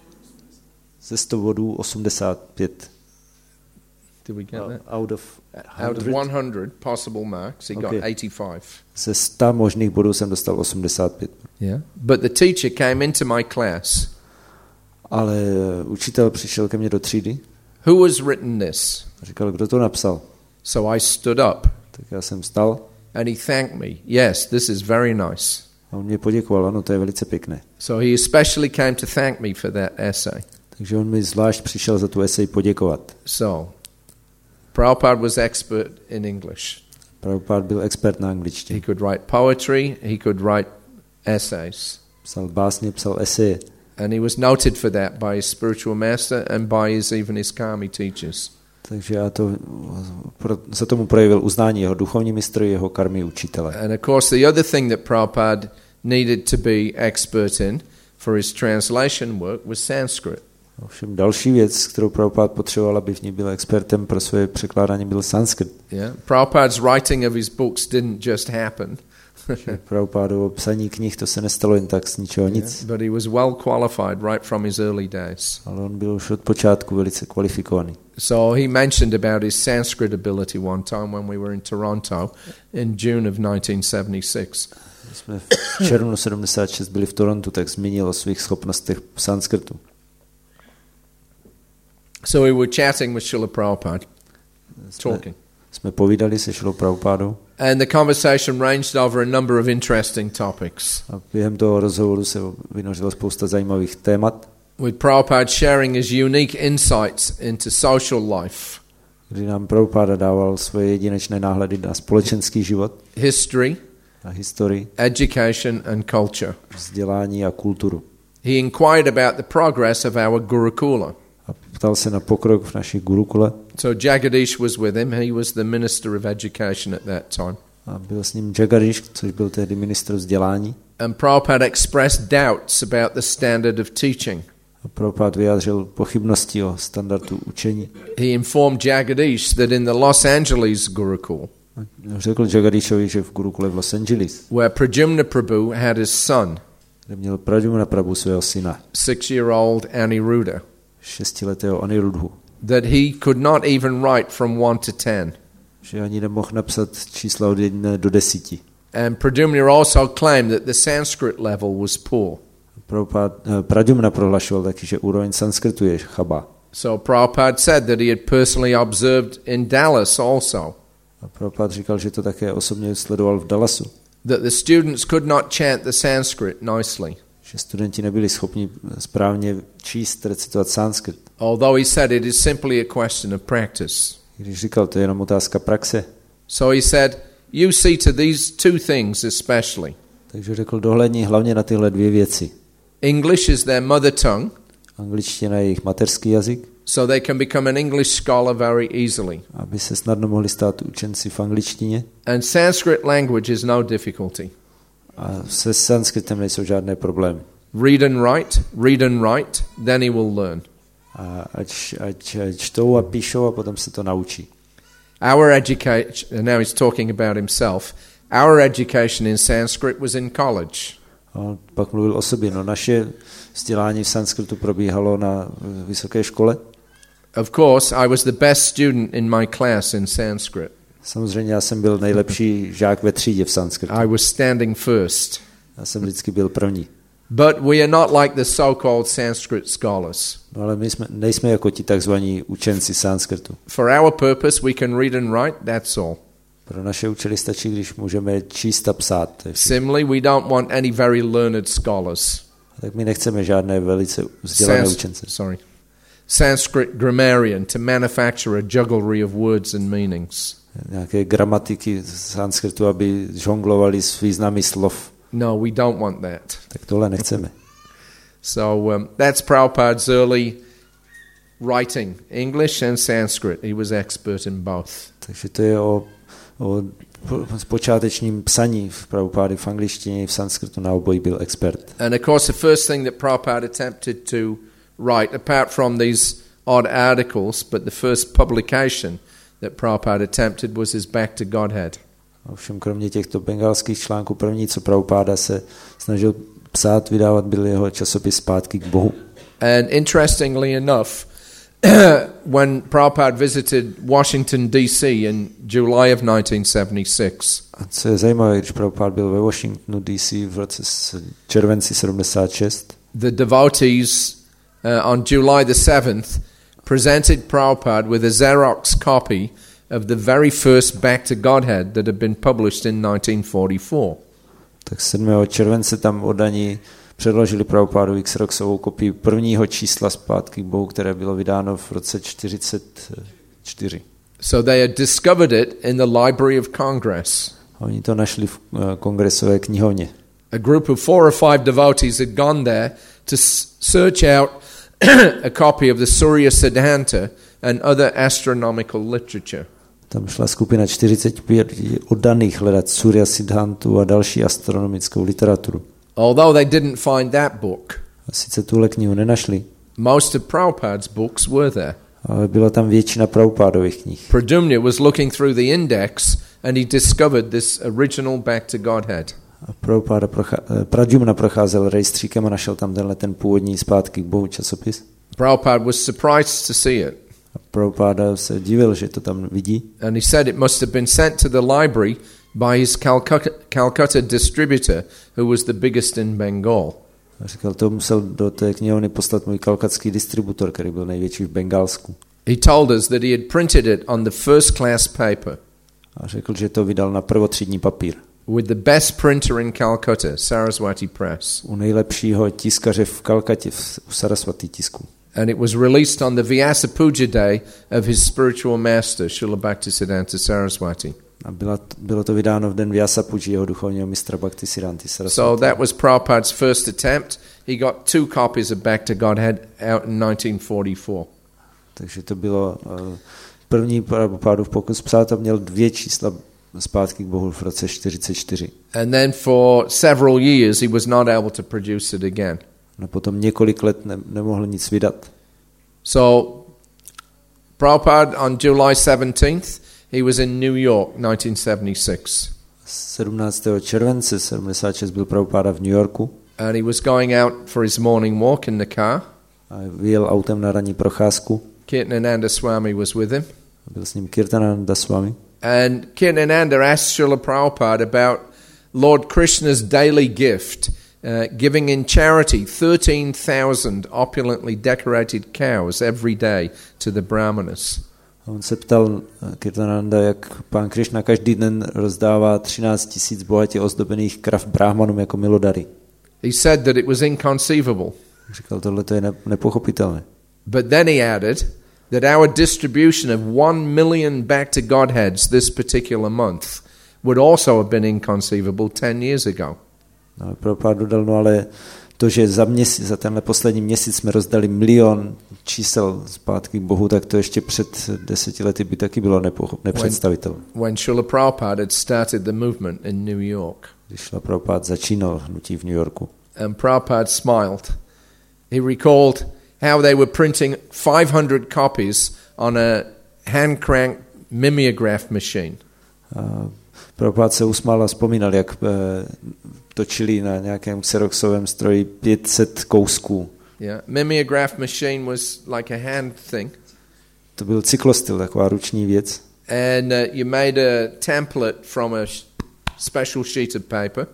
ze sto bodů osmdesát pět. Did we get that? Out of Out of one hundred possible marks, he Okay. got eighty-five. Ze sta možných bodů jsem dostal osmdesát pět. Yeah. But the teacher came into my class. Ale učitel přišel ke mně do třídy. Who has written this? A říkal, kdo to napsal. So I stood up Tak já jsem vstal. and he thanked me. Yes, this is very nice. A on mě poděkoval, ano, to je velice pěkné. So he especially came to thank me for that essay. Takže on mi zvlášť přišel za tu esej poděkovat. So, Prabhupada was expert in English. Prabhupád byl expert na He angličtině. could write poetry, he could write essays. Psal básně, psal eseje. And he was noted for that by his spiritual master and by his even his karmi teachers. Takže já to, pro, za tomu projevil uznání jeho duchovní mistry, jeho karmy učitele. And of course the other thing that Prabhupada needed to be expert in for his translation work was Sanskrit. Ovšem další věc, kterou Prabhupád potřeboval, aby v ní byl expertem pro své překládání, byl sanskrit. Yeah. Prabhupada's writing of his books didn't just happen. Prabhupádovo psaní knih, to se nestalo jen tak z ničeho nic. Yeah, but he was well qualified right from his early days. Ale on byl už od počátku velice kvalifikovaný. So he mentioned about his Sanskrit ability one time when we were in Toronto in June of nineteen seventy-six. My jsme v červnu sedmdesát šest byli v Torontu, tak zmínil o svých schopnostech v sanskritu. So we were chatting with Srila Prabhupada, Jsme, talking. jsme povídali se Šrilou Prabhupádou And the conversation ranged over a number of interesting topics, a během toho rozhovoru se vynořila spousta zajímavých témat, with Prabhupada sharing his unique insights into social life, kdy nám Prabhupáda dával svoje jedinečné náhledy na společenský život, history, na historii, education and culture. vzdělání a kulturu. He inquired about the progress of our Gurukula. A ptal se na pokrok v naší gurukule. So Jagadish was with him. He was the Minister of Education at that time. A byl s ním Jagadish, což byl tehdy ministr vzdělání. And Prabhupada expressed doubts about the standard of teaching. A Prabhupád vyjádřil pochybnosti o standardu učení. He informed Jagadish that in the Los Angeles Gurukul, Řekl Jagadishovi, že v gurukule v Los Angeles, where Pradyumna Prabhu had his son, kde měl Pradyumna Prabhu svého syna, six-year-old Aniruddha, šestiletého Anirudhu, that he could not even write from one to ten. že ani nemohl napsat čísla od jedné do desíti. And Pradyumna also claimed that the Sanskrit level was poor. Pradyumna prohlašoval taky, že úroveň sanskritu je chabá. So Prabhupada said that he had personally observed in Dallas also A Prabhupada říkal, že to také osobně sledoval v Dallasu. that the students could not chant the Sanskrit nicely. Že studenti nebyli schopni správně číst, recitovat sanskrit. Although he said it is simply a question of practice. Když říkal, to je jenom otázka praxe. So he said, you see to these two things especially. Takže řekl, dohlédni hlavně na tyhle dvě věci. English is their mother tongue, Angličtina je jejich mateřský jazyk, so they can become an English scholar very easily. aby se snadno mohli stát učenci v angličtině. And Sanskrit language is no difficulty. A se sanskritem nejsou žádné problémy. Read and write, read and write, then he will learn. A ať, ať, ať čtou a píšou a potom se to naučí. Our education, and now he's talking about himself, our education in Sanskrit was in college. A on pak mluvil o sobě. No, naše vzdělání v sanskritu probíhalo na vysoké škole. Of course, I was the best student in my class in Sanskrit. Samozřejmě já jsem byl nejlepší žák ve třídě v sanskritu. I was standing first. Já jsem vždycky byl první. But we are not like the so-called Sanskrit scholars. No, ale my jsme, nejsme jako ti takzvaní učenci sanskritu. For our purpose, we can read and write, that's all. Pro naše účely stačí, když můžeme číst a psát. Similarly, we don't want any very learned scholars. Tak my nechceme žádné velice vzdělané Sans- učence. sorry. Sanskrit grammarian to manufacture a jugglery of words and meanings. Nějaké gramatiky z sanskritu, aby žonglovali s významy slov. No, we don't want that. Tak tohle nechceme. So um, that's Prabhupada's early writing, English and Sanskrit. He was expert in both. Takže to je o, o počátečním psaní v Prabhupády v angličtině i v sanskritu, na obojí byl expert. And of course the first thing that Prabhupada attempted to write, apart from these odd articles, but the first publication that Prabhupada attempted was his Back to Godhead. Ovšem kromě těchto bengalských článků první, co Prabhupada se snažil psát, vydávat, byl jeho časopis Zpátky k Bohu. And interestingly enough, when Prabhupada visited Washington D C in July of nineteen seventy-six. A co je zajímavé, když Prabhupada byl ve Washingtonu D C v roce červenci sedmdesát šest. The devotees uh, on July the seventh presented Prabhupada with a Xerox copy of the very first Back to Godhead that had been published in nineteen forty-four. Tak sedmého července tam oddaní předložili Prabhupádu Xeroxovou kopii prvního čísla Zpátky k Bohu, které bylo vydáno v roce čtyřicet čtyři. So they had discovered it in the Library of Congress. A oni to našli v kongresové knihovně. A group of four or five devotees had gone there to search out a copy of the Surya Siddhanta and other astronomical literature. Tam šla skupina čtyřicet pět oddaných hledat Surya Siddhantu a další astronomickou literaturu. Although they didn't find that book, a sice tuhle knihu nenašli, most of Prabhupada's books were there. Ale byla tam většina Prabhupádových knih. Pradumna was looking through the index and he discovered this original Back to Godhead. A Prabhupada prochá- Pradumna procházel rejstříkem a našel tam tenhle ten původní Zpátky k Bohu časopis. Prabhupada was surprised to see it. A Prabhupada se divil, že to tam vidí. And he said it must have been sent to the library by his Calcutta, Calcutta distributor, who was the biggest in Bengal. A říkal, to musel do té knihovny poslat můj kalkatský distributor, který byl největší v Bengálsku. He told us that he had printed it on the first class paper. A řekl, že to vydal na prvotřídní papír. With the best printer in Calcutta, Saraswati Press. U nejlepšího tiskaře v Kalkatě, v Saraswati tisku. And it was released on the Vyasa Puja day of his spiritual master, Srila Bhaktisiddhanta Saraswati. A bylo, bylo to vydáno v den Vyasa Puji, jeho duchovního mistra Bhaktisiddhanty Saraswati. So that was Prabhupada's first attempt. He got two copies of Back to Godhead out in nineteen forty-four. Takže to bylo uh, první Prabhupádův pokus psát a měl dvě čísla Zpátky k Bohu v roce čtyřicet čtyři. And then for several years he was not able to produce it again. A potom několik let ne, nemohl nic vydat. So Prabhupada on July seventeenth, he was in New York, nineteen seventy-six. sedmnáctého července sedmdesát šest byl Prabhupada v New Yorku. And he was going out for his morning walk in the car. A vyjel autem na ranní procházku. Kirtanananda Swami was with him. Byl s ním Kirtananda Swami. And Kirtananda asked Srila Prabhupada about Lord Krishna's daily gift, uh, giving in charity thirteen thousand opulently decorated cows every day to the brahmanas. A on se ptal Kirtananda, jak pán Krishna každý den rozdává třináct tisíc bohatě ozdobených krav brahmanům jako milodary. He said that it was inconceivable. Říkal, tohle to je nepochopitelné. But then he added that our distribution of one million Back to Godheads this particular month would also have been inconceivable ten years ago. Ale Prabhupada dodal, no ale to, že za, měsíc, za tenhle poslední měsíc jsme rozdali milion čísel Zpátky k Bohu, tak to ještě před deseti lety by taky bylo nepochop, nepředstavitelné. When, when Srila Prabhupada had started the movement in New York. Když Srila Prabhupada začínal hnutí v New Yorku. And Prabhupada smiled. He recalled how they were printing five hundred copies on a hand-cranked mimeograph machine. A Prabhupada se usmál a vzpomínal, jak uh, točili na nějakém xeroxovém stroji pět set kousků. Yeah, mimeograph machine was like a hand thing. To byl cyklostyl, taková ruční věc. And uh, you made a template from a sh- special sheet of paper.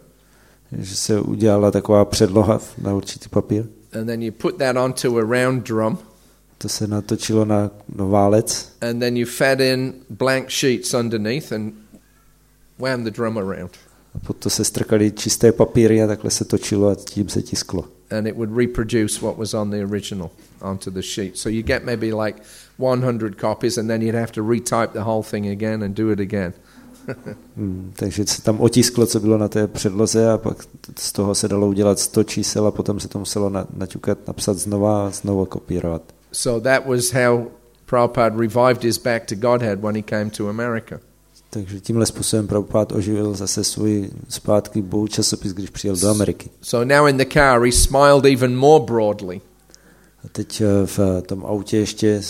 Že se udělala taková předloha na určitý papír. And then you put that onto a round drum. To se natočilo na, na válec. And then you fed in blank sheets underneath and wound the drum around. A potom se strkali čisté papíry a takhle se točilo a tím se tisklo. And it would reproduce what was on the original onto the sheet. So you get maybe like one hundred copies and then you'd have to retype the whole thing again and do it again. hmm, takže se tam otisklo, co bylo na té předloze a pak z toho se dalo udělat sto čísel a potom se to muselo na, naťukat, napsat znova a znova kopírovat. So that was how Prabhupada revived his back to Godhead when he came to America. Takže tímhle způsobem Prabhupada oživil zase svůj zpátky Bohu časopis, když přijel do Ameriky. So now in the car he smiled even more broadly. A teď v tom autě ještě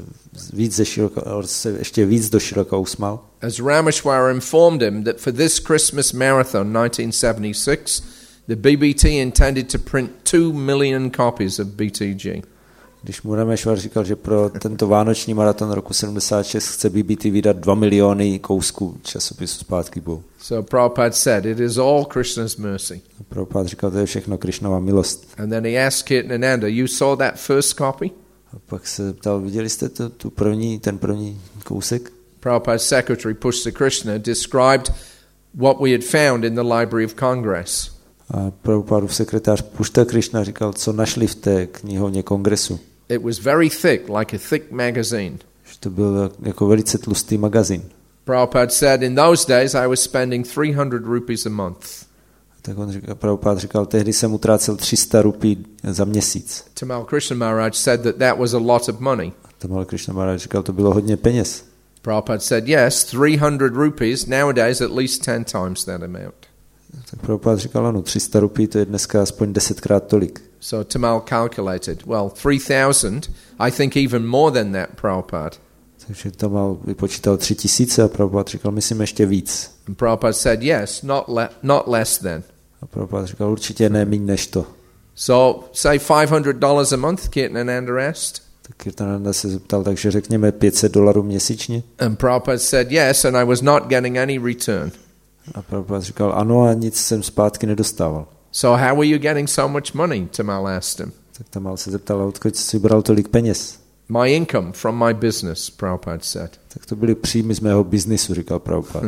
víc ze široka, se ještě víc do široka usmál. As Rameshwar informed him that for this Christmas marathon nineteen seventy-six, the B B T intended to print two million copies of B T G. Když mu Rameshwar říkal, že pro tento vánoční maraton roku sedmdesát šest chce B B T vydat dva miliony kousků časopisu Zpátky Bohu. So Prabhupada said, it is all Krishna's mercy. Prabhupada říkal, to je všechno Krishnova milost. And then he asked Kirtanananda, you saw that first copy? A pak se ptal, viděli jste to, tu první, ten první kousek? Prabhupada's secretary, Pushta Krishna, described what we had found in the Library of Congress. A Prabhupadův sekretář Pushta Krishna říkal, co našli v té knihovně kongresu. It was very thick, like a thick magazine. Že to byl jako velice tlustý magazín. Prabhupada said, in those days I was spending three hundred rupees a month. Tak on říkal, Prabhupada říkal, tehdy jsem utrácel tři sta rupí za měsíc. Tamal Krishna Maharaj said that that was a lot of money. Tamal Krishna Maharaj říkal, to bylo hodně peněz. Prabhupada said, yes, three hundred rupees, nowadays at least ten times that amount. Tak Prabhupada říkal, ano, tři sta rupí, to je dneska aspoň desetkrát tolik. So Tamal calculated, well, three thousand, I think even more than that, Prabhupada. Takže Tamal vypočítal tři tisíce a Prabhupada říkal, myslím ještě víc. And Prabhupada said, yes, not, le- not less than. A Prabhupada říkal, určitě ne míň než to. So, say five hundred dollars a month, Kirtanananda asked. Tak Kirtananda se zeptal, takže řekněme pět set dolarů měsíčně. And Prabhupada said, yes, and I was not getting any return. A Prabhupada říkal, ano, a nic jsem zpátky nedostával. So how were you getting so much money? Tamal asked him. Tak Tamal se zeptal, odkud jsi bral tolik peněz? My income from my business, Prabhupada said. Tak to byly příjmy z mého biznisu, říkal Prabhupada.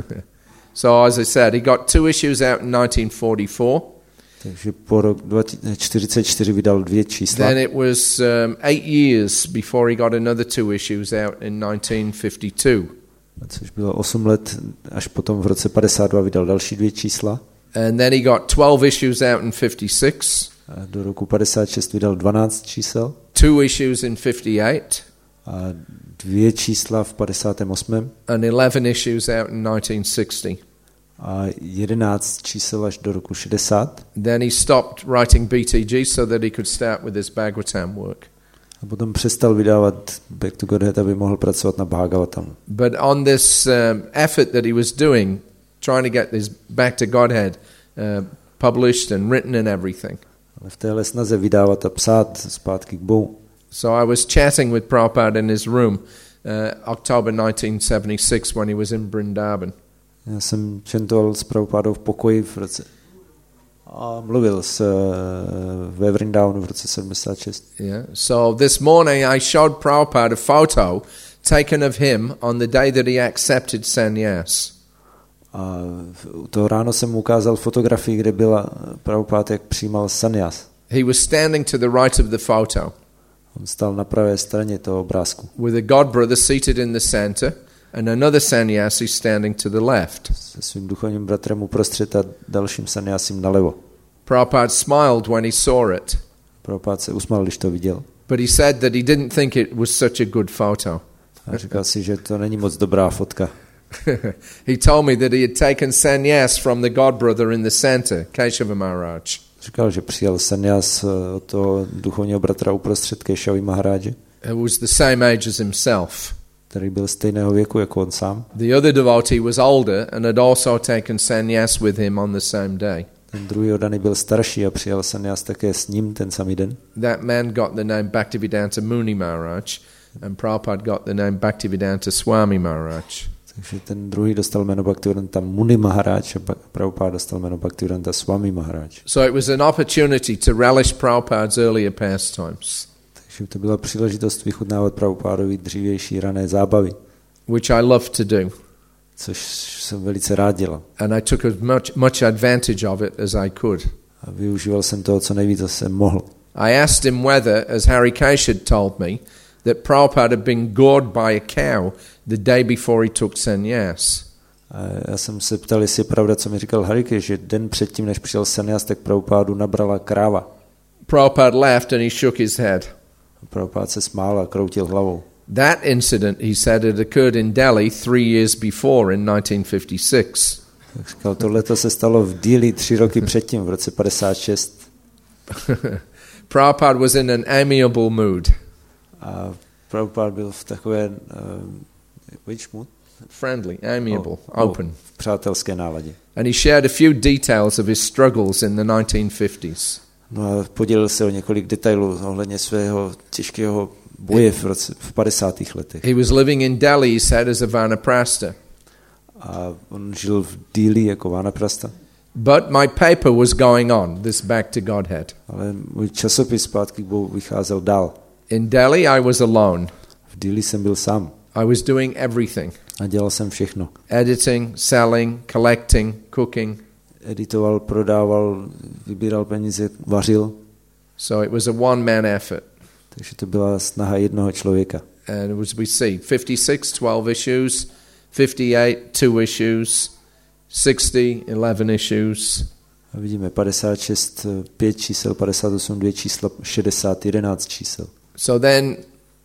So as I said, he got two issues out in nineteen forty-four. Takže po rok čtyřicet čtyři vydal dvě čísla. Then it was um, eight years before he got another two issues out in nineteen fifty-two. Což bylo osm let, až potom v roce padesát dva vydal další dvě čísla. And then he got twelve issues out in fifty-six. A do roku padesát šest vydal dvanáct čísel. Two issues in fifty-eight. A dvě čísla v padesátém osmém. And eleven issues out in nineteen sixty. A jedenáct čísel až do roku šedesát. Then he stopped writing B T G so that he could start with his Bhagavatam work. A potom přestal vydávat Back to Godhead, aby mohl pracovat na Bhagavatamu. But on this um, effort that he was doing, trying to get this Back to Godhead uh, published and written and everything. Ale v téhle snaze vydávat a psát zpátky k Bohu. So I was chatting with Prabhupada in his room, uh, October nineteen seventy-six, when he was in Vrindavan. Já jsem čentoval s Prabhupádou v pokoji v roce a mluvil s, uh, ve Vrindavanu v roce sedmdesát šest. Yeah. So this morning I showed Prabhupada a photo taken of him on the day that he accepted sannyas. A to ráno jsem mu ukázal fotografii, kde byla Prabhupada, jak přijímal sannyas. He was standing to the right of the photo. On stál na pravé straně toho obrázku. With a god brother seated in the center and another sannyasi standing to the left. Se svým duchovním bratrem uprostřed a dalším sannyasim nalevo. Prabhupada smiled when he saw it. Prabhupada se usmál, když to viděl. But he said that he didn't think it was such a good photo. A říkal si, že to není moc dobrá fotka. He told me that he had taken sannyas from the god brother in the center, Keshava Maharaj. Říkal, že přijal sannyas od toho duchovního bratra uprostřed Keshavy Maharáže. Who was the same age as himself. Který byl stejného věku jako on sám. The other devotee was older and had also taken sannyas with him on the same day. Ten druhý oddaný byl starší a přijal sannyas také s ním ten samý den. That man got the name Bhaktivedanta Muni Maharaj and Prabhupada got the name Bhaktivedanta Swami Maharaj. Takže ten druhý dostal jméno Bhaktivedanta Muni Maharaj a Prabhupada dostal jméno Bhaktivedanta Swami Maharaj. So it was an opportunity to relish Prabhupada's earlier pastimes. Takže to byla příležitost vychutnávat Prabhupádovi dřívější rané zábavy. Which I loved to do. Což jsem velice rád dělal. And I took as much, much advantage of it as I could. A využíval jsem toho, co nejvíc jsem mohl. I asked him whether, as Harikesh had told me, that Prabhupada had been gored by a cow the day before he took sannyas. A já jsem se ptal, jestli je pravda, co mi říkal Harike, že den předtím, než přišel sannyas, tak Prabhupádu nabrala kráva. Prabhupada laughed and he shook his head. Prabhupád se smál a kroutil hlavou. That incident, he said, had occurred in Delhi three years before in nineteen fifty-six. Tak říkal, tohleto se stalo v Dili tři roky předtím, v roce padesát šest. Prabhupada was in an amiable mood. A Prabhupada byl v takové uh, which mood? Friendly, amiable, oh, open. Oh, v přátelské náladě. And he shared a few details of his struggles in the nineteen fifties. No a podělil se o několik detailů ohledně svého těžkého boje v, roce, v padesátých letech. He was living in Delhi, he said, as a vanaprastha. A on žil v Dili jako vanaprastha. But my paper was going on, this Back to Godhead. Ale můj časopis Zpátky k Bohu vycházel dál. In Delhi I was alone. V Dili jsem byl sám. I was doing everything. A dělal jsem všechno. Editing, selling, collecting, cooking. Editoval, prodával, vybíral peníze, vařil. So it was a one-man effort. Takže to byla snaha jednoho člověka. And as we see, fifty-six, twelve issues, fifty-eight, two issues, sixty, eleven issues. A vidíme padesát šest, pět čísel, padesát osm, dvě čísla, šedesát, jedenáct čísel. So then,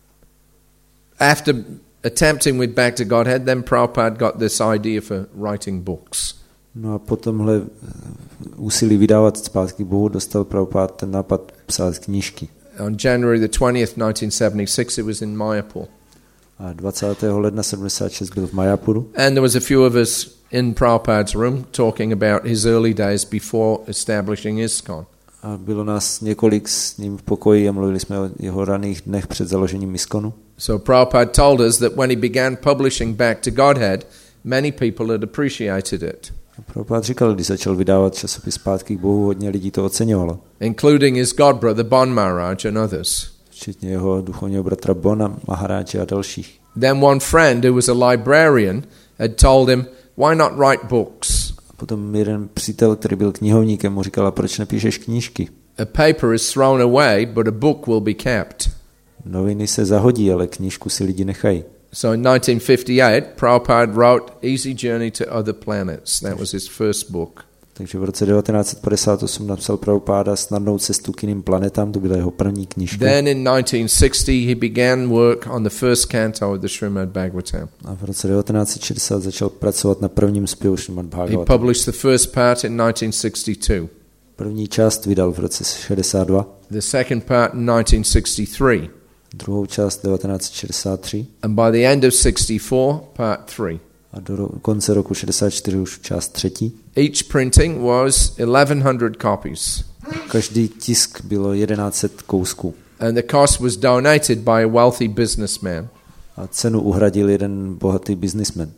after attempting with Back to Godhead, then Prabhupada got this idea for writing books. No a po tomhle úsilí vydávat Zpátky k Bohu dostal Prabhupada ten nápad psát knížky. On January the twentieth, nineteen seventy-six, it was in Mayapur. A dvacátého ledna sedmdesát šest byl v Mayapuru. And there was a few of us in Prabhupada's room talking about his early days before establishing ISKCON. A bylo nás několik s ním v pokoji a mluvili jsme o jeho raných dnech před založením ISKCONu. So Prabhupada told us that when he began publishing Back to Godhead, many people had appreciated it. A Prabhupada říkal, když začal vydávat časopis Zpátky k Bohu, hodně lidí to oceňovalo. Including his godbrother Bon Maharaj and others. Včetně jeho duchovního bratra Bona Maharáče a dalších. Then one friend who was a librarian had told him, why not write books? A potom jeden přítel, který byl knihovníkem, mu říkal, proč nepíšeš knížky? A paper is thrown away, but a book will be kept. Noviny se zahodí, ale knížku si lidi nechají. So in nineteen fifty-eight, Prabhupada wrote Easy Journey to Other Planets. That was his first book. Takže v roce devatenáct padesát osm napsal Prabhupada Snadnou cestu k jiným planetám, to byla jeho první knížka. Then in nineteen sixty he began work on the first canto of the Srimad Bhagavatam. A v roce devatenáct šedesát začal pracovat na prvním zpěvu Srimad He Bhagavatam. published the first part in nineteen sixty-two. První část vydal v roce šedesát dva. The second part in nineteen sixty-three. Druhou část devatenáct šedesát tři. And by the end of sixty-four, part three. A do ro- konce roku šedesát čtyři už část třetí. Each printing was eleven hundred copies. Každý tisk bylo jedenáct set kousků. And the cost was donated by a wealthy businessman. A cenu uhradil jeden bohatý businessman.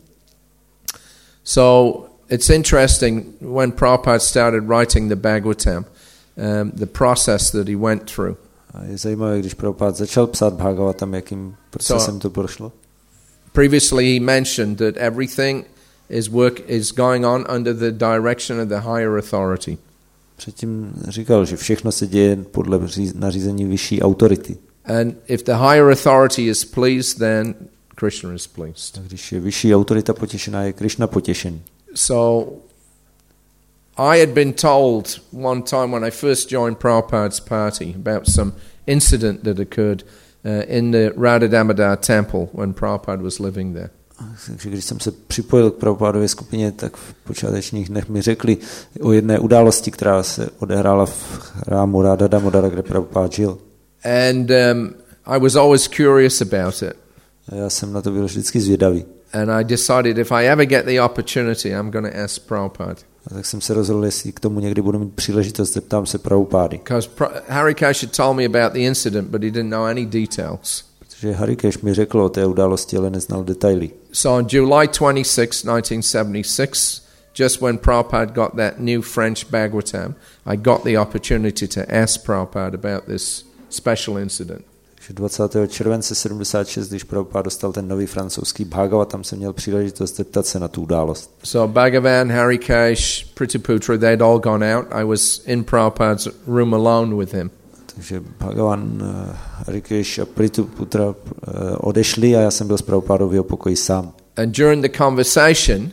So it's interesting when Prabhupada started writing the Bhagavatam, um, the process that he went through. A je zajímavé, když Prabhupada začal psát Bhagavatam, jakým procesem to prošlo. Previously he mentioned that everything is work is going on under the direction of the higher authority. Předtím říkal, že všechno se děje podle nařízení vyšší autority. And if the higher authority is pleased, then Krishna is pleased. A když je vyšší autorita potěšená, je Krishna potěšený. So I had been told one time when I first joined Prabhupada's party about some incident that occurred uh, in the Radha Damodar temple when Prabhupada was living there. Takže když jsem se připojil k Prabhupádově skupině, tak v počátečních dnech mi řekli o jedné události, která se odehrála v chrámu Radha Damodara, kde Prabhupád žil. And um, I was always curious about it. A já jsem na to byl vždycky zvědavý. And I decided if I ever get the opportunity, I'm going to ask Prabhupada. A tak jsem se rozhodl, jestli k tomu někdy budu mít příležitost, zeptám se Prabhupády. Because Harikesh had told me about the incident, but he didn't know any details. Protože Harikesh mi řekl o té události, ale neznal detaily. So on July twenty-sixth, nineteen seventy-six, just when Prabhupada got that new French Bhagavatam, I got the opportunity to ask Prabhupada about this special incident. Takže dvacátého července sedmdesát šest, když Prabhupada dostal ten nový francouzský Bhagavatam, jsem měl příležitost zeptat se na tu událost. So Bhagavan, Harikesh, Pritiputra, they'd all gone out. I was in Prabhupada's room alone with him. Takže Bhagavan, Harikesh a Pritiputra odešli a já jsem byl s Prabhupádou v jeho pokoji sám. And during the conversation,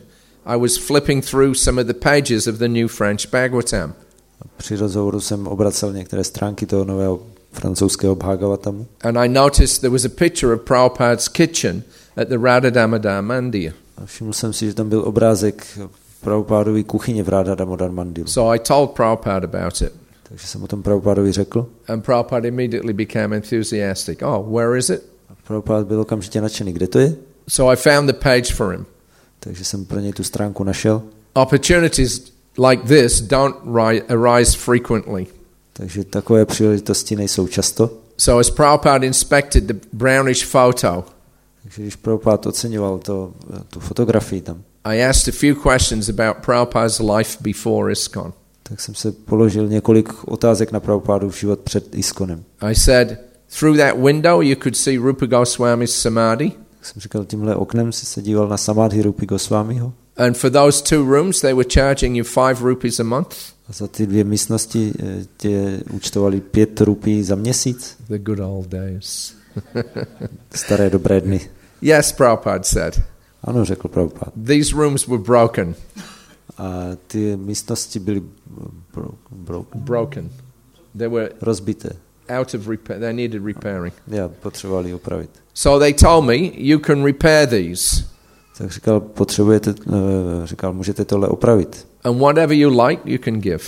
I was flipping through some of the pages of the New French Bhagavatam. Při rozhovoru jsem obracel některé stránky toho nového francouzského Bhagavatamu. And I noticed there was a picture of Prabhupada's kitchen at the Radha Damodar Mandir. A všiml jsem si, že tam byl obrázek Prabhupádovy kuchyně v Radha Damodar Mandiru. So I told Prabhupada about it. Takže jsem o tom Prabhupádovi řekl. And Prabhupada immediately became enthusiastic. Oh, where is it? A Prabhupád byl okamžitě nadšený. Kde to je? So I found the page for him. Takže jsem pro něj tu stránku našel. Opportunities like this don't ri- arise frequently. Takže takové příležitosti nejsou často. So as Prabhupada inspected the brownish photo, takže když Prabhupád oceňoval to, tu fotografii tam, I asked a few questions about Prabhupada's life before ISKCON. Tak jsem se položil několik otázek na Prabhupádův život před ISKCONem. I said, through that window you could see Rupa Goswami's samadhi. Tak jsem říkal, tímhle oknem si se díval na samadhi Rupy Goswamiho. And for those two rooms they were charging you five rupees a month. A za ty dvě místnosti tě účtovali pět rupí za měsíc. The good old days. Staré dobré dny. Yes, Prabhupada said. Ano, řekl Prabhupada. These rooms were broken. A ty místnosti byly bro, broken. Broken. They were rozbité. Out of repair. They needed repairing. Já potřebovali opravit. So they told me, you can repair these. Tak říkal, potřebujete, říkal, můžete tohle opravit. And whatever you like, you can give.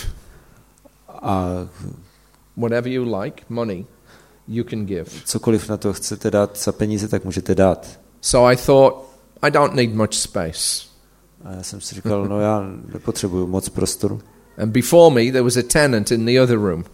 A whatever you like, money, you can give. Cokoliv na to chcete dát za peníze, tak můžete dát. So I thought, I don't need much space. A já jsem si říkal, no já nepotřebuju moc prostoru. And before me there was a tenant in the other room.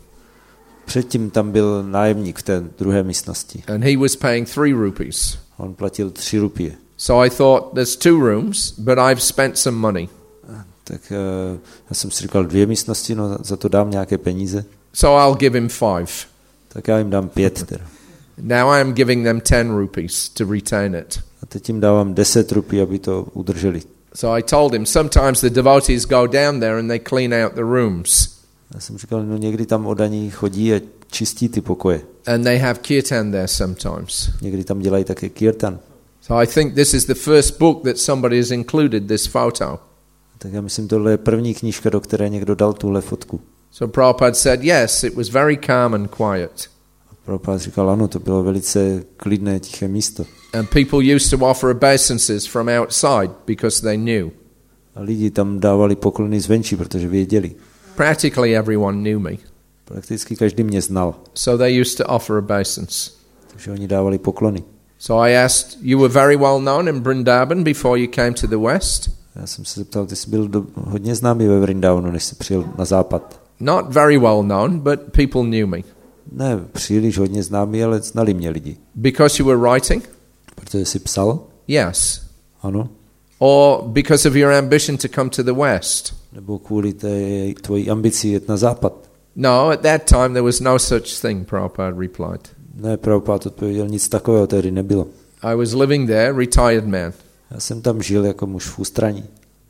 Předtím tam byl nájemník v té druhé místnosti. And he was paying three rupees. On platil tři rupie. So I thought, there's two rooms, but I've spent some money. Tak uh, já jsem si říkal, dvě místnosti, no za to dám nějaké peníze. So I'll give him five. Tak já jim dám pět teda. Now I am giving them ten rupees to retain it. A teď jim dávám deset rupí, aby to udrželi. So I told him, sometimes the devotees go down there and they clean out the rooms. Já jsem říkal, no někdy tam odaní chodí a čistí ty pokoje. And they have kirtan there sometimes. Někdy tam dělají také kirtan. So I think this is the first book that somebody has included this photo. Tak já myslím, tohle je první knížka, do které někdo dal tuhle fotku. So Prabhupada said, yes, it was very calm and quiet. A Prabhupada říkal, ano, to bylo velice klidné, tiché místo. And people used to offer obeisances from outside because they knew. A lidi tam dávali poklony zvenčí, protože věděli. Practically everyone knew me. Prakticky každý mě znal. So they used to offer obeisance. Takže oni dávali poklony. So I asked, you were very well known in Vrindavan before you came to the west? Já jsem se zeptal, ty jsi byl do, hodně známý ve Vrindavanu, než jsi přijel na západ. Not very well known, but people knew me. Ne, příliš hodně známý, ale znali mě lidi. Because you were writing? Protože jsi psal? Yes. Ano. Or because of your ambition to come to the west? Nebo kvůli té tvojí ambici jet na západ? No, at that time there was no such thing, Prabhupada replied. Ne, Prabhupada odpověděl, nic takového tehdy nebylo. I was living there, retired man. Já jsem tam žil jako muž v ústraní.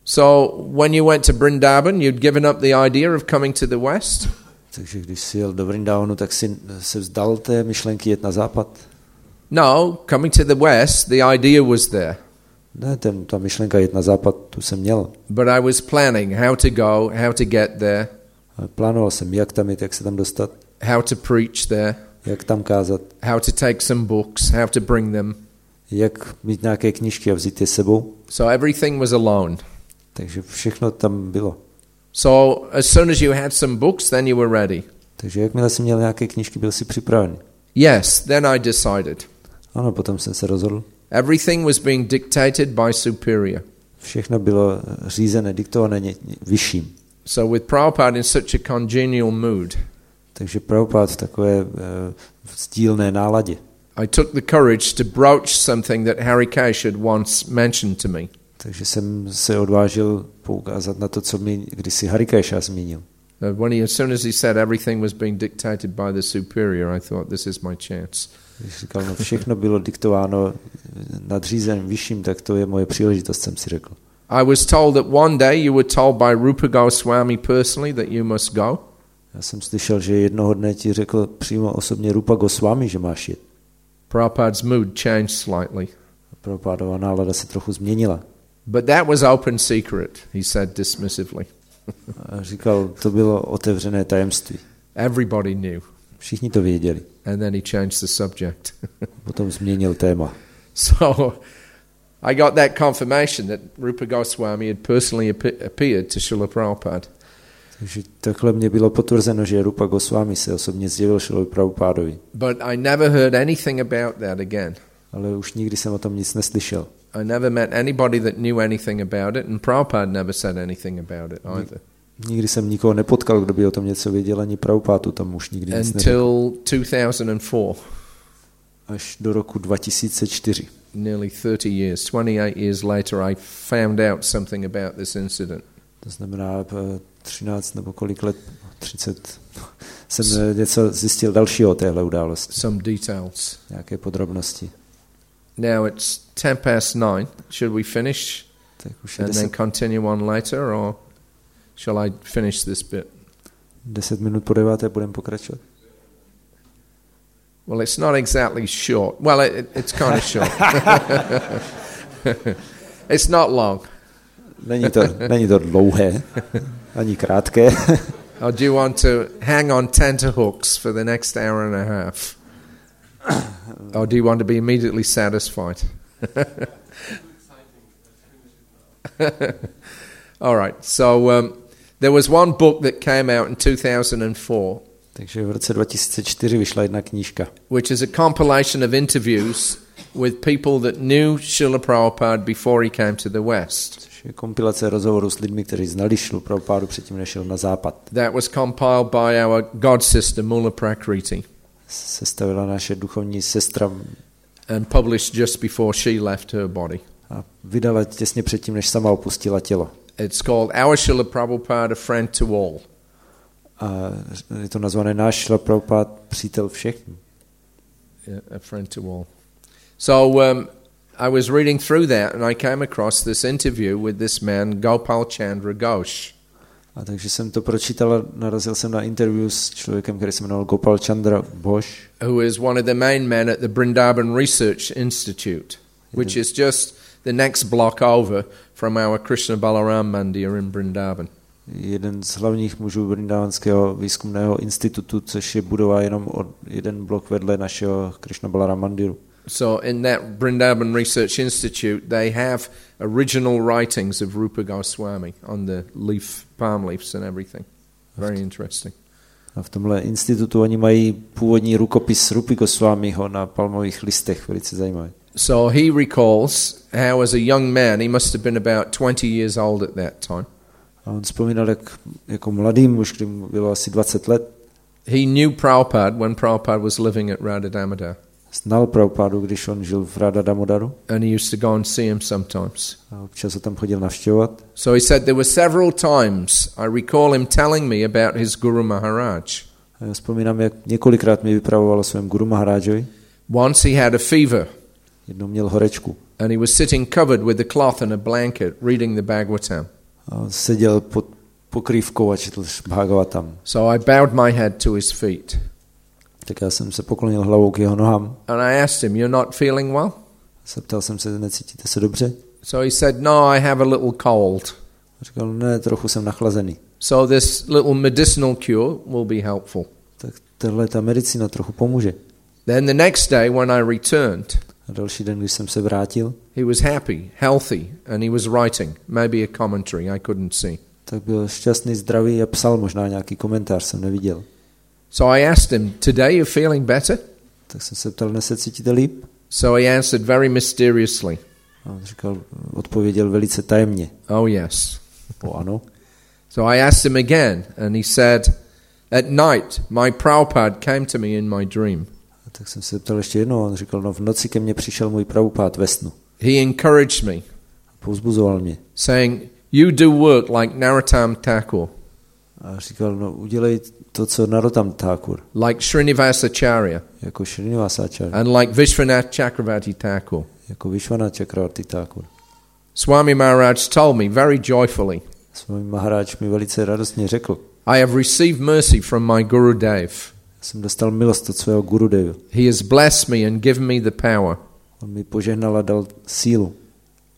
So when you went to Vrindavan, you'd given up the idea of coming to the west? Takže když jsi jel do Vrindavanu, tak si se vzdal té myšlenky jet na západ? No, coming to the west, the idea was there. Ne, ten, ta myšlenka jet na západ, tu jsem měl. But I was planning how to go, how to get there. Ale plánoval jsem, jak tam jít, jak se tam dostat. How to preach there. Jak tam kázat. How to take some books, how to bring them. Jak mít nějaké knížky a vzít je sebou. So everything was alone. Takže všechno tam bylo. So as soon as you had some books, then you were ready. Takže jakmile jsi měl nějaké knížky, byl jsi připraven. Yes, then I decided. Ano, potom jsem se rozhodl. Everything was being dictated by superior. Všechno bylo řízené, diktované vyšším. So with Prabhupada in such a congenial mood, takže Prabhupada v takové uh, sdílné náladě. I took the courage to broach something that Harikesh had once mentioned to me. Takže jsem se odvážil poukázat na to, co mi kdysi Harikesha zmínil. Uh, when he, as soon as he said everything was being dictated by the superior, I thought this is my chance. Když říkal, no všechno bylo diktováno nadřízeným vyšším, tak to je moje příležitost, jsem si řekl. I was told that one day you were told by Rupa Goswami personally that you must go. Já jsem slyšel, že jednoho dne ti řekl přímo osobně Rupa Goswami, že máš jet. Prabhupada's mood changed slightly. Prabhupadova nálada se trochu změnila. But that was open secret, he said dismissively. A říkal, to bylo otevřené tajemství. Everybody knew. Všichni to věděli. And then he changed the subject. Potom změnil téma. So I got that confirmation that Rupa Goswami had personally appeared to Srila Prabhupada. Takže takhle mě bylo potvrzeno, že Rupa Goswami se osobně zjevil Šrilovi Prabhupádovi. But I never heard anything about that again. Ale už nikdy jsem o tom nic neslyšel. I never met anybody that knew anything about it, and Prabhupada never said anything about it either. Nikdy jsem nikoho nepotkal, kdo by o tom něco věděl, ani Prabhupádu tam už nikdy nic nevěděl. Until two thousand four. Až do roku dva tisíce čtyři. Nearly thirty years, twenty-eight years later, I found out something about this incident. To znamená třináct nebo kolik let, třicet, jsem něco zjistil dalšího o téhle události. Some details. Nějaké podrobnosti. Now it's ten past nine. Should we finish tak už and deset, then continue on later, or shall I finish this bit? Deset minut po deváté budeme pokračovat. Well, it's not exactly short. Well, it, it's kind of short. It's not long. Není to, není to dlouhé, ani krátké. Or do you want to hang on tenterhooks for the next hour and a half? Or do you want to be immediately satisfied? All right. So um, there was one book that came out in two thousand four. Takže v roce dva tisíce čtyři vyšla jedna knížka. Which is a compilation of interviews with people that knew Srila Prabhupada before he came to the West. Je kompilace rozhovorů s lidmi, kteří znali Šrilu Prabhupádu předtím, než šel na západ. That was compiled by our god sister Mula Prakriti. Sestavila naše duchovní sestra and published just before she left her body. A vydala těsně předtím, než sama opustila tělo. It's called Our Srila Prabhupada, a Friend to All. A je to nazvané Náš Srila Prabhupada, přítel všech. Yeah, a friend to all. So um, I was reading through that and I came across this interview with this man, Gopal Chandra Ghosh. A takže jsem to pročítal a narazil jsem na interview s člověkem, který se jmenoval Gopal Chandra Ghosh. Who is one of the main men at the Vrindavan Research Institute, which is just the next block over from our Krishna Balaram Mandir in Vrindavan. Jeden z hlavních mužů Vrindavanského výzkumného institutu, což je budova jenom o jeden blok vedle našeho Krishna Balaram Mandiru. So in that Vrindavan Research Institute, they have original writings of Rupa Goswami on the leaf, palm leaves and everything. Very interesting. A v tomhle institutu oni mají původní rukopis Rupy Goswamiho na palmových listech, velice zajímavé. So he recalls how as a young man, he must have been about twenty years old at that time. A on vzpomínal, jak jako mladý muž, který mu bylo asi dvacet let. He knew Prabhupada when Prabhupada was living at Radha Damodar. Znal Prabhupádu, když on žil v Radha Damodaru. And he used to go and see him sometimes. A občas ho tam chodil navštěvovat. So he said there were several times I recall him telling me about his Guru Maharaj. A já vzpomínám, jak několikrát mi vypravoval o svém Guru Maharajovi. Once he had a fever. Jednou měl horečku. And he was sitting covered with a cloth and a blanket reading the Bhagavatam. A seděl pod pokrývkou a četl Bhagavatam. So I bowed my head to his feet. Tak já jsem se poklonil hlavou k jeho nohám. And I asked him, "You're not feeling well?" Zeptal jsem se, necítíte se dobře? So he said, "No, I have a little cold." Říkal, ne, trochu jsem nachlazený. So this little medicinal cure will be helpful. Tak tahle ta medicína trochu pomůže. Then the next day when I returned, a další den, když jsem se vrátil, he was happy, healthy, and he was writing, maybe a commentary, I couldn't see. Tak byl šťastný, zdravý a psal možná nějaký komentář, jsem neviděl. So I asked him, "Today you're feeling better?" Tak jsem se ptal, dnes se cítíte líp? So he answered very mysteriously. A on říkal, odpověděl velice tajemně. Oh yes. O ano. So I asked him again, and he said, "At night my Prabhupada came to me in my dream." A tak jsem se ptal ještě jednou, on říkal, no v noci ke mně přišel můj Prabhupád ve snu. He encouraged me. Povzbuzoval mě. Saying, "You do work like Narottam Thakur." A říkal, no udělej to, co Narottam Thakur. Like Srinivasacharya. Jako Srinivasacharya. And like Vishwanath Chakravarti Thakur. Jako Vishwanath Chakravarti Thakur. Swami Maharaj told me very joyfully. Swami Maharaj mi velice radostně řekl. I have received mercy from my Guru Dev. Jsem dostal milost od svého Gurudeva. He has blessed me and given me the power. On mi požehnal a dal sílu.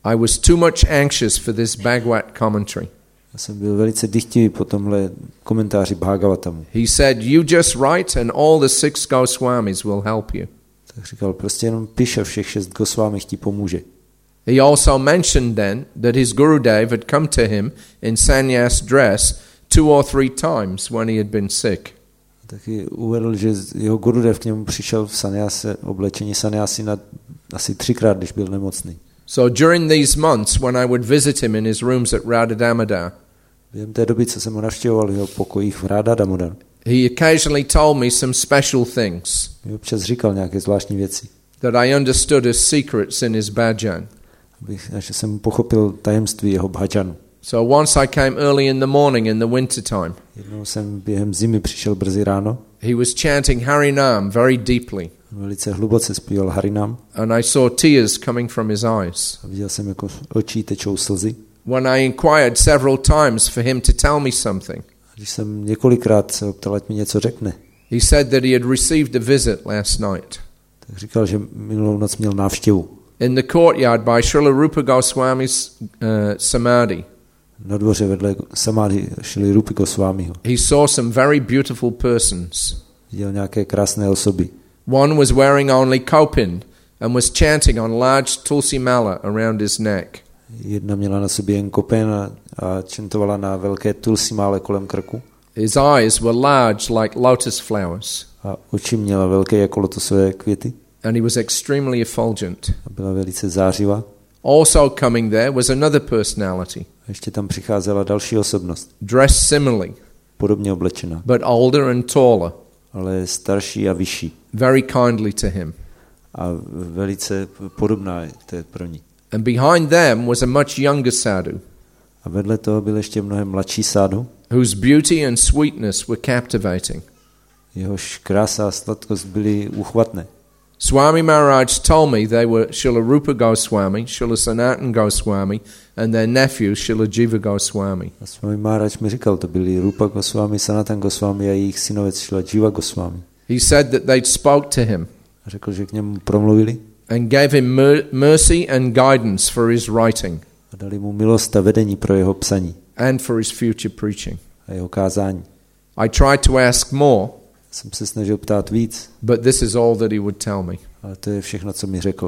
I was too much anxious for this Bhagavad commentary. Já jsem byl velice dychtivý po tomhle komentáři Bhagavatamu. He said, you just write and all the six Goswamis will help you. Tak říkal, prostě jenom piš a všech šest Gosvámích ti pomůže. He also mentioned then that his Gurudev had come to him in sannyas dress two or three times when he had been sick. Taky uvedl, že jeho Gurudev k němu přišel v sannyase, oblečení sannyasi na asi třikrát, když byl nemocný. So during these months when I would visit him in his rooms at Radha Damodar, během té doby, co jsem ho navštěvoval v jeho pokojích v Radha Damodar, he occasionally told me some special things mi občas říkal nějaké zvláštní věci, that I understood as secrets in his bhajan. Abych, že jsem pochopil tajemství jeho bhajanu. So once I came early in the morning in the winter time. Jednou jsem během zimy přišel brzy ráno. He was chanting Harinam very deeply. Velice hluboce zpíval Harinam. And I saw tears coming from his eyes. A viděl jsem, jako očí tečou slzy. When I inquired several times for him to tell me something. Když jsem několikrát se optal, ať mi něco řekne. He said that he had received a visit last night. Tak říkal, že minulou noc měl návštěvu. In the courtyard by Srila Rupa Goswami's uh, samadhi. Na dvoře vedle samadhi Srila Rupa Goswamiho. He saw some very beautiful persons. Viděl nějaké krásné osoby. One was wearing only kopin and was chanting on large tulsi mala around his neck. Jedna měla na sobě jen kopen a, a čentovala na velké tulsi mále kolem krku. His eyes were large like lotus flowers. A oči měla velké jako lotosové květy. And he was extremely effulgent. A byla velice zářivá. Also coming there was another personality. A ještě tam přicházela další osobnost. Dressed similarly. Podobně oblečená. But older and taller. Ale starší a vyšší. Very kindly to him. A velice podobná je pro ní. And behind them was a much younger sadhu. A vedle toho byl ještě mnohem mladší sadhu. Whose beauty and sweetness were captivating. Jehož krása a sladkost byly úchvatné. Swami Maharaj told me they were Srila Rupa Goswami, Srila Sanatan Goswami, and their nephew Srila Jiva Goswami. A Swami Maharaj mi říkal, to byli Rupa Goswami, Sanatan Goswami a jejich synovec Srila Jiva Goswami. He said that they'd spoke to him. A řekl, že k němu promluvili. And gave him mer- mercy and guidance for his writing. A dali mu milost a vedení pro jeho psaní. And for his future preaching. A jeho kázání. I tried to ask more. Jsem se snažil ptát víc. But this is all that he would tell me. Ale to je všechno, co mi řekl.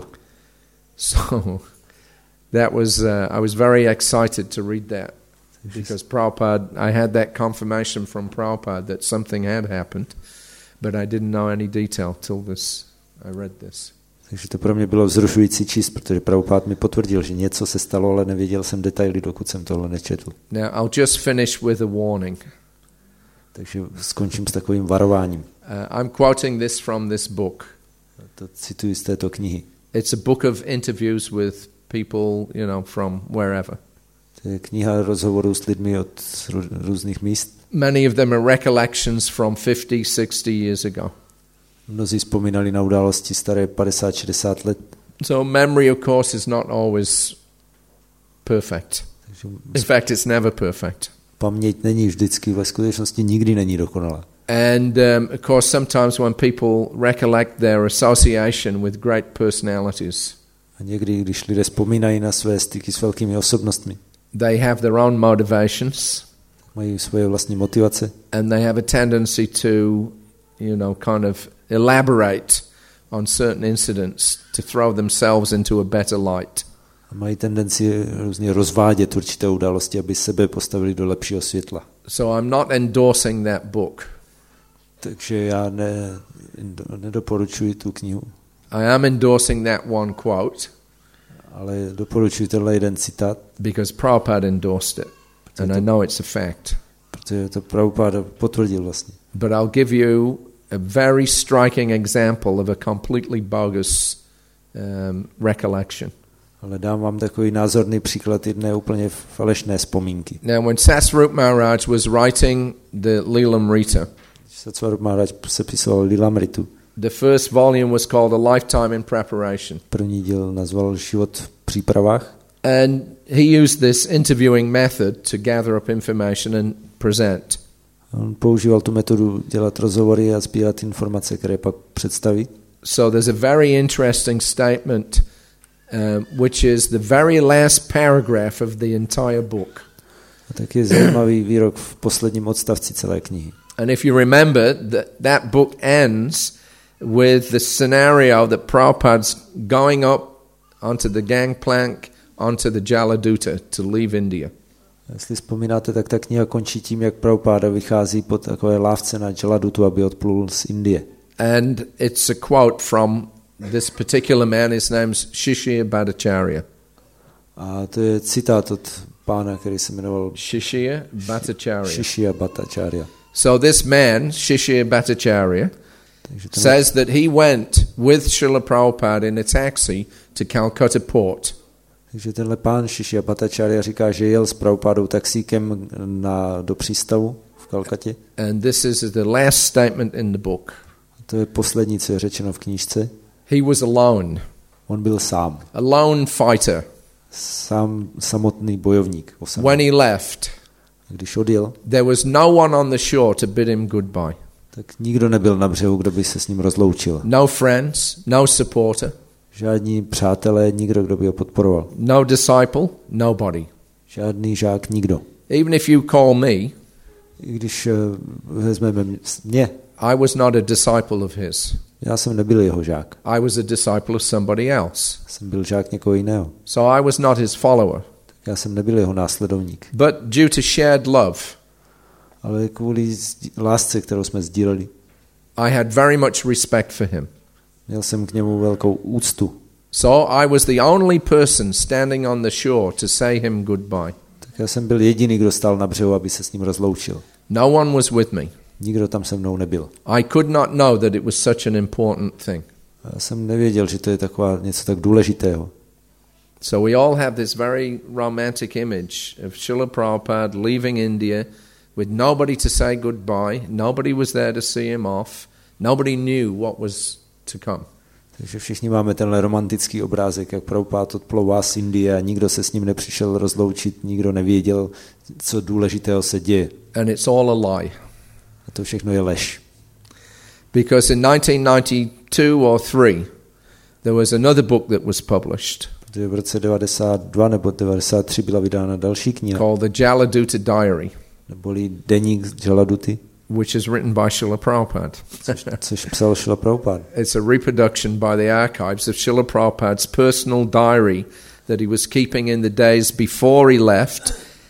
So that was uh, I was very excited to read that because Prabhupada, I had that confirmation from Prabhupada that something had happened, but I didn't know any detail till this I read this. Takže to pro mě bylo vzrušující číst, protože Prabhupada mi potvrdil, že něco se stalo, ale nevěděl jsem detaily, dokud jsem tohle nečetl. Now I'll just finish with a warning. Takže skončím s takovým varováním. Uh, I'm quoting this from this book. To cituji z této knihy. It's a book of interviews with people, you know, from wherever. To je kniha rozhovorů s lidmi od různých míst. Many of them are recollections from fifty, sixty years ago. Mnozí vzpomínali na události staré padesát šedesát let. So memory, of course, is not always perfect. In fact, it's never perfect. Paměť není vždycky, ve skutečnosti nikdy není dokonalá. And um, of course, sometimes when people recollect their association with great personalities, a někdy, když lidé vzpomínají na své styky s velkými osobnostmi, they have their own motivations, mají svoje vlastní motivace, and they have a tendency to, you know, kind of elaborate on certain incidents to throw themselves into a better light. A mají tendenci různě rozvádět určité události, aby sebe postavili do lepšího světla. So I'm not endorsing that book. Takže já ne, nedoporučuji tu knihu. I am endorsing that one quote. Ale doporučuji tenhle jeden citát. Because Prabhupada endorsed it. And I know it's a fact. Protože to Prabhupada potvrdil vlastně. But I'll give you a very striking example of a completely bogus um, recollection. Ale dám vám takový názorný příklad jedné úplně falešné vzpomínky. Now when Satsvarup Maharaj was writing the Lilamrita, Satsvarup Maharaj sepisoval Lilamritu. The first volume was called A Lifetime in Preparation. První díl nazval Život v přípravách. And he used this interviewing method to gather up information and present. On používal tu metodu dělat rozhovory a sbírat informace, které pak představí. So there's a very interesting statement um, which is the very last paragraph of the entire book. A tak je zajímavý výrok v posledním odstavci celé knihy. And if you remember, that, that book ends with the scenario that Prabhupada's going up onto the gangplank, onto the Jaladuta to leave India. Jestli vzpomínáte, tak ta kniha končí tím, jak Prabhupada vychází po takové lávce na Jaladutu, aby odplul z Indie. And it's a quote from this particular man, his name's Shishir Bhattacharya. A to je citát od pána, který se jmenoval Shishir Bhattacharya. Shishir Bhattacharya. So this man, Shishir Bhattacharya, says that he went with Srila Prabhupada in a taxi to Calcutta port. Takže tenhle pán Shishir Bhattacharya říká, že jel s Prabhupádou taxíkem na, do přístavu v Kalkatě. And this is the last statement in the book. To je poslední, co je řečeno v knížce. He was alone. On byl sám. A lone fighter. Sám, samotný bojovník. Osamělý. When he left, když odjel, there was no one on the shore to bid him goodbye. Tak nikdo nebyl na břehu, kdo by se s ním rozloučil. No friends, no supporter. Žádní přátelé, nikdo, kdo by ho podporoval. No disciple, nobody. Žádný žák, nikdo. Even if you call me, I když uh, vezmeme mě, I was not a disciple of his. Já jsem nebyl jeho žák. I was a disciple of somebody else. Jsem byl žák někoho jiného. So I was not his follower. Tak já jsem nebyl jeho následovník. But due to shared love, ale kvůli lásce, kterou jsme sdíleli, I had very much respect for him. Měl jsem k němu velkou úctu. So I was the only person standing on the shore to say him goodbye. Tak já jsem byl jediný, kdo stál na břehu, aby se s ním rozloučil. No one was with me. Nikdo tam se mnou nebyl. I could not know that it was such an important thing. Já jsem nevěděl, že to je taková něco tak důležitého. So we all have this very romantic image of Srila Prabhupada leaving India with nobody to say goodbye, nobody was there to see him off, nobody knew what was to come. Takže všichni máme tenhle romantický obrázek, jak Prabhupada odplouvá z Indie a nikdo se s ním nepřišel rozloučit, nikdo nevěděl, co důležitého se děje. And it's all a lie. A to všechno je lež. Because in nineteen ninety-two or three, there was another book that was published. Protože v roce devadesát dva nebo devadesát tři byla vydána další kniha. Called the Jaladuta Diary. Neboli deník Jaladuty. Which is written by Srila Prabhupada. což, což psal Srila Prabhupada. It's a reproduction by the archives of Srila Prabhupada's personal diary that he was keeping in the days before he left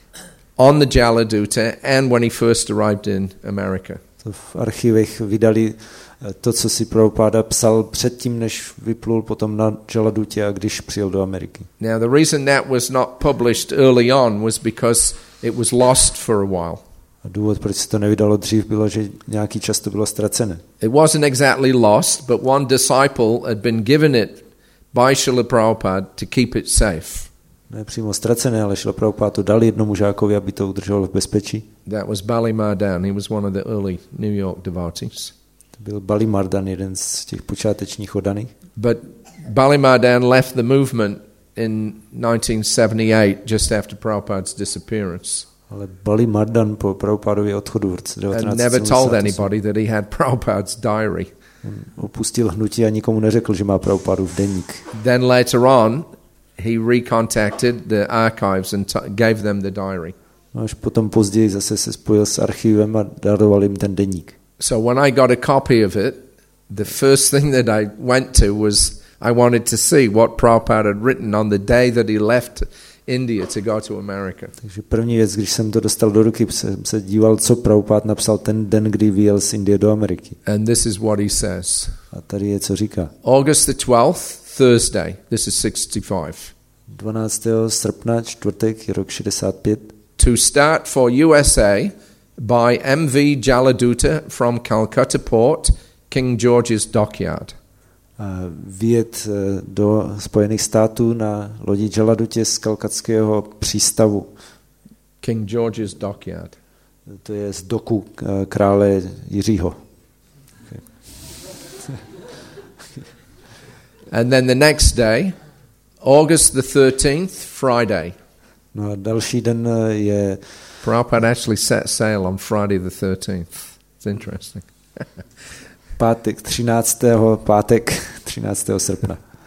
on the Jaladuta and when he first arrived in America. To v archivech vydali to, co si Prabhupada psal předtím, než vyplul potom na Jaladutě a když přijel do Ameriky. Now the reason that was not published early on was because it was lost for a while. A důvod, proč se to nevydalo dřív, bylo, že nějaký čas to bylo ztracené. It wasn't exactly lost, but one disciple had been given it by Srila Prabhupada to keep it safe. Ne přímo ztracené, ale Srila Prabhupada to dal jednomu žákovi, aby to udržel v bezpečí. That was Bali Mardan. He was one of the early New York devotees. To byl Bali Mardan, jeden z těch počátečních oddaných. But Bali Mardan left the movement in nineteen seventy-eight, just after Prabhupada's disappearance. Ale Bali Mardan po Prabhupádově odchodu v roce devatenáct set and never sedmdesát osm told anybody that he had Prabhupada's diary. On opustil hnutí a nikomu neřekl, že má Prabhupádův deník. Then later on, he recontacted the archives and t- gave them the diary. Až potom později zase se spojil s archivem a daroval jim ten deník. So when I got a copy of it, the first thing that I went to was I wanted to see what Prabhupada had written on the day that he left India to go to America. Takže první věc, když jsem to dostal do ruky, jsem se díval, co Prabhupada napsal ten den, kdy vyjel z Indie do Ameriky. And this is what he says. A tady je, co říká. August the twelfth, Thursday. This is sixty-five. dvanáctého srpna, čtvrtek, rok šedesát pět. To start for U S A by M V Jaladuta from Calcutta Port, King George's Dockyard. Vyjet do Spojených států na lodi Jaladutě z kalkatského přístavu. King George's Dockyard. To je z doku krále Jiřího. Okay. And then the next day, August the thirteenth, Friday. No a další den je... Prabhupada actually set sail on Friday the thirteenth. It's interesting. pátek třináctého pátek třináctého srpna.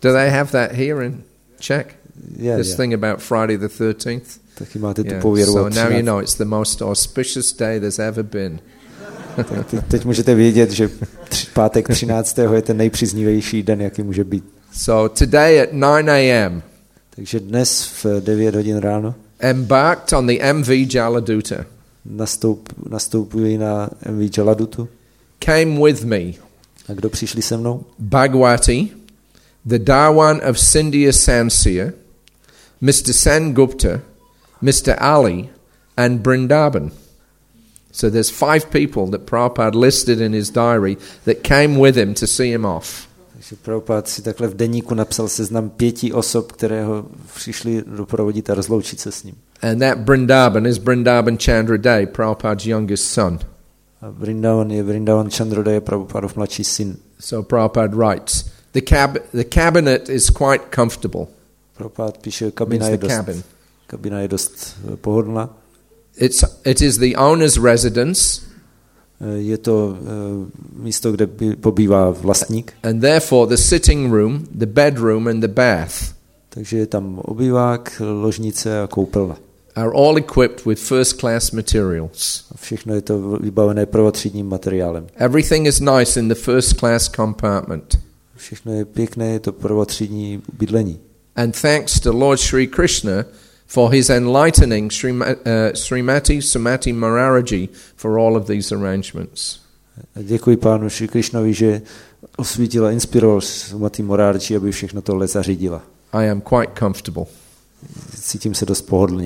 Do they have that here in Czech? Yeah, This yeah. thing about Friday the thirteenth? Taky máte tu Yeah. pověru. So o now třináct. you know it's the most auspicious day there's ever been. Tak teď, teď můžete vědět, že tři, pátek třináctého je ten nejpříznivější den, jaký může být. So today at nine a.m. Takže dnes v devět hodin ráno embarked on the M V Jaladuta. nastoup, nastoupuji na M V Jaladutu. Came with me A kdo přišli se mnou? Bhagwati, the Dawan of Sindhya Sansia, Mister Sen Gupta, Mister Ali, and Brindaban. So there's five people that Prabhupada listed in his diary that came with him to see him off. Takže Prabhupada si takhle v deníku napsal seznam pěti osob, které ho přišli doprovodit a rozloučit se s ním. And that Brindaban is Brindaban Chandra Day, Prabhupada's youngest son. A Vrindavan je Vrindavan Chandrodaya, Prabhupadův mladší syn. So Prabhupada writes, the, cab- the cabinet is quite comfortable. Prabhupada píše, kabina je Means the dost, cabin. kabina je dost eh, pohodlná. It's, it is the owner's residence, Eh, Je to eh, místo, kde by pobývá vlastník, and therefore the sitting room, the bedroom, and the bath takže je tam obývák, ložnice a koupelna. are all equipped with first-class materials. A všechno je to vybavené prvotřídním materiálem. Everything is nice in the first-class compartment. Všechno je pěkné, je to prvotřídní bydlení. And thanks to Lord Sri Krishna for his enlightening Srima, uh, Srimati Sumati Maharaji for all of these arrangements. A děkuji pánu Šri Krišnovi, že osvítil a inspiroval Sumati Morarji, aby všechno tohle zařídila. I am quite comfortable. Cítím se dost pohodlně.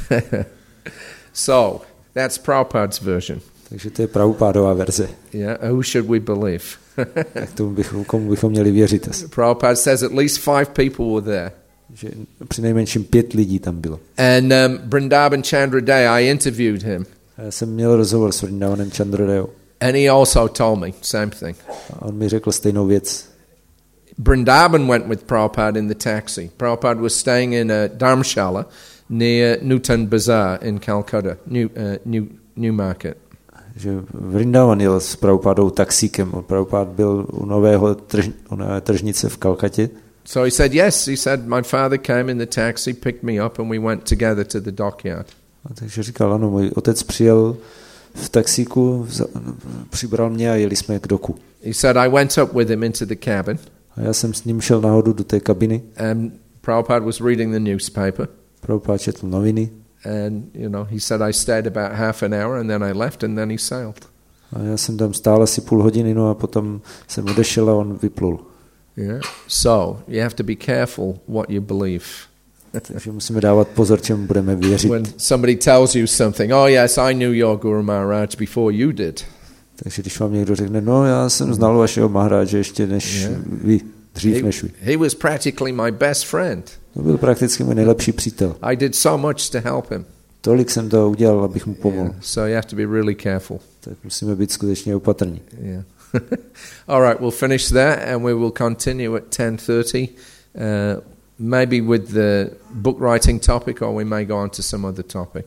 So, that's Prabhupada's version. Takže to je Prabhupádová verze. Yeah, who should we believe? Tak tomu bychom, komu bychom měli věřit. Prabhupada says at least five people were there. Že přinejmenším pět lidí tam bylo. And um, Brindaban Chandra Day, I interviewed him. A já jsem měl rozhovor s Vrindavanem Chandrodayou. And he also told me same thing. A on mi řekl stejnou věc. Brindaban went with Prabhupada in the taxi. Prabhupada was staying in a Dharmshala near Nutan Bazaar in Calcutta, New, uh, New, New Market. Že Vrindavan jel s Prabhupádou taxíkem. Prabhupád byl u nového trž, u nové tržnice v Kalkatě. So he said, yes, he said, my father came in the taxi, picked me up, and we went together to the dockyard. A takže říkal, ano, můj otec přijel v taxíku, vza, přibral mě a jeli jsme k doku. He said, I went up with him into the cabin, A já jsem s ním šel nahoru do té kabiny. and Prabhupada was reading the newspaper. Prabhupád četl noviny. And, you know, he said I stayed about half an hour and then I left and then he sailed. A já jsem tam stál asi půl hodiny, no a potom jsem odešel a on vyplul. Yeah. So, you have to be careful what you believe. Takže musíme dávat pozor, čemu budeme věřit. When somebody tells you something, oh yes, I knew your Guru Maharaj before you did. Takže když vám někdo řekne, no já jsem znal vašeho Maharáže ještě než Yeah. vy, dřív He, než vy. he was practically my best friend. To byl prakticky můj nejlepší přítel. I did so much to help him. Tolik jsem to udělal, abych mu pomohl. Yeah. So you have to be really careful. Tak musíme být skutečně opatrní. Yeah. All right, we'll finish there and we will continue at ten thirty, uh, maybe with the book writing topic, or we may go on to some other topic.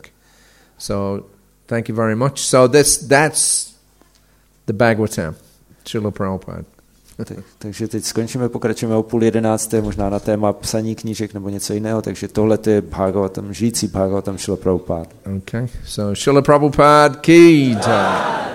So, thank you very much. So this that's the Bhagavatam, Srila Prabhupada. Tak, takže teď skončíme, pokračujeme o půl jedenácté, možná na téma psaní knížek nebo něco jiného, takže tohle je Bhagavatam, žijící Bhagavatam Srila Prabhupada. Okay, so Srila Prabhupada ki jai.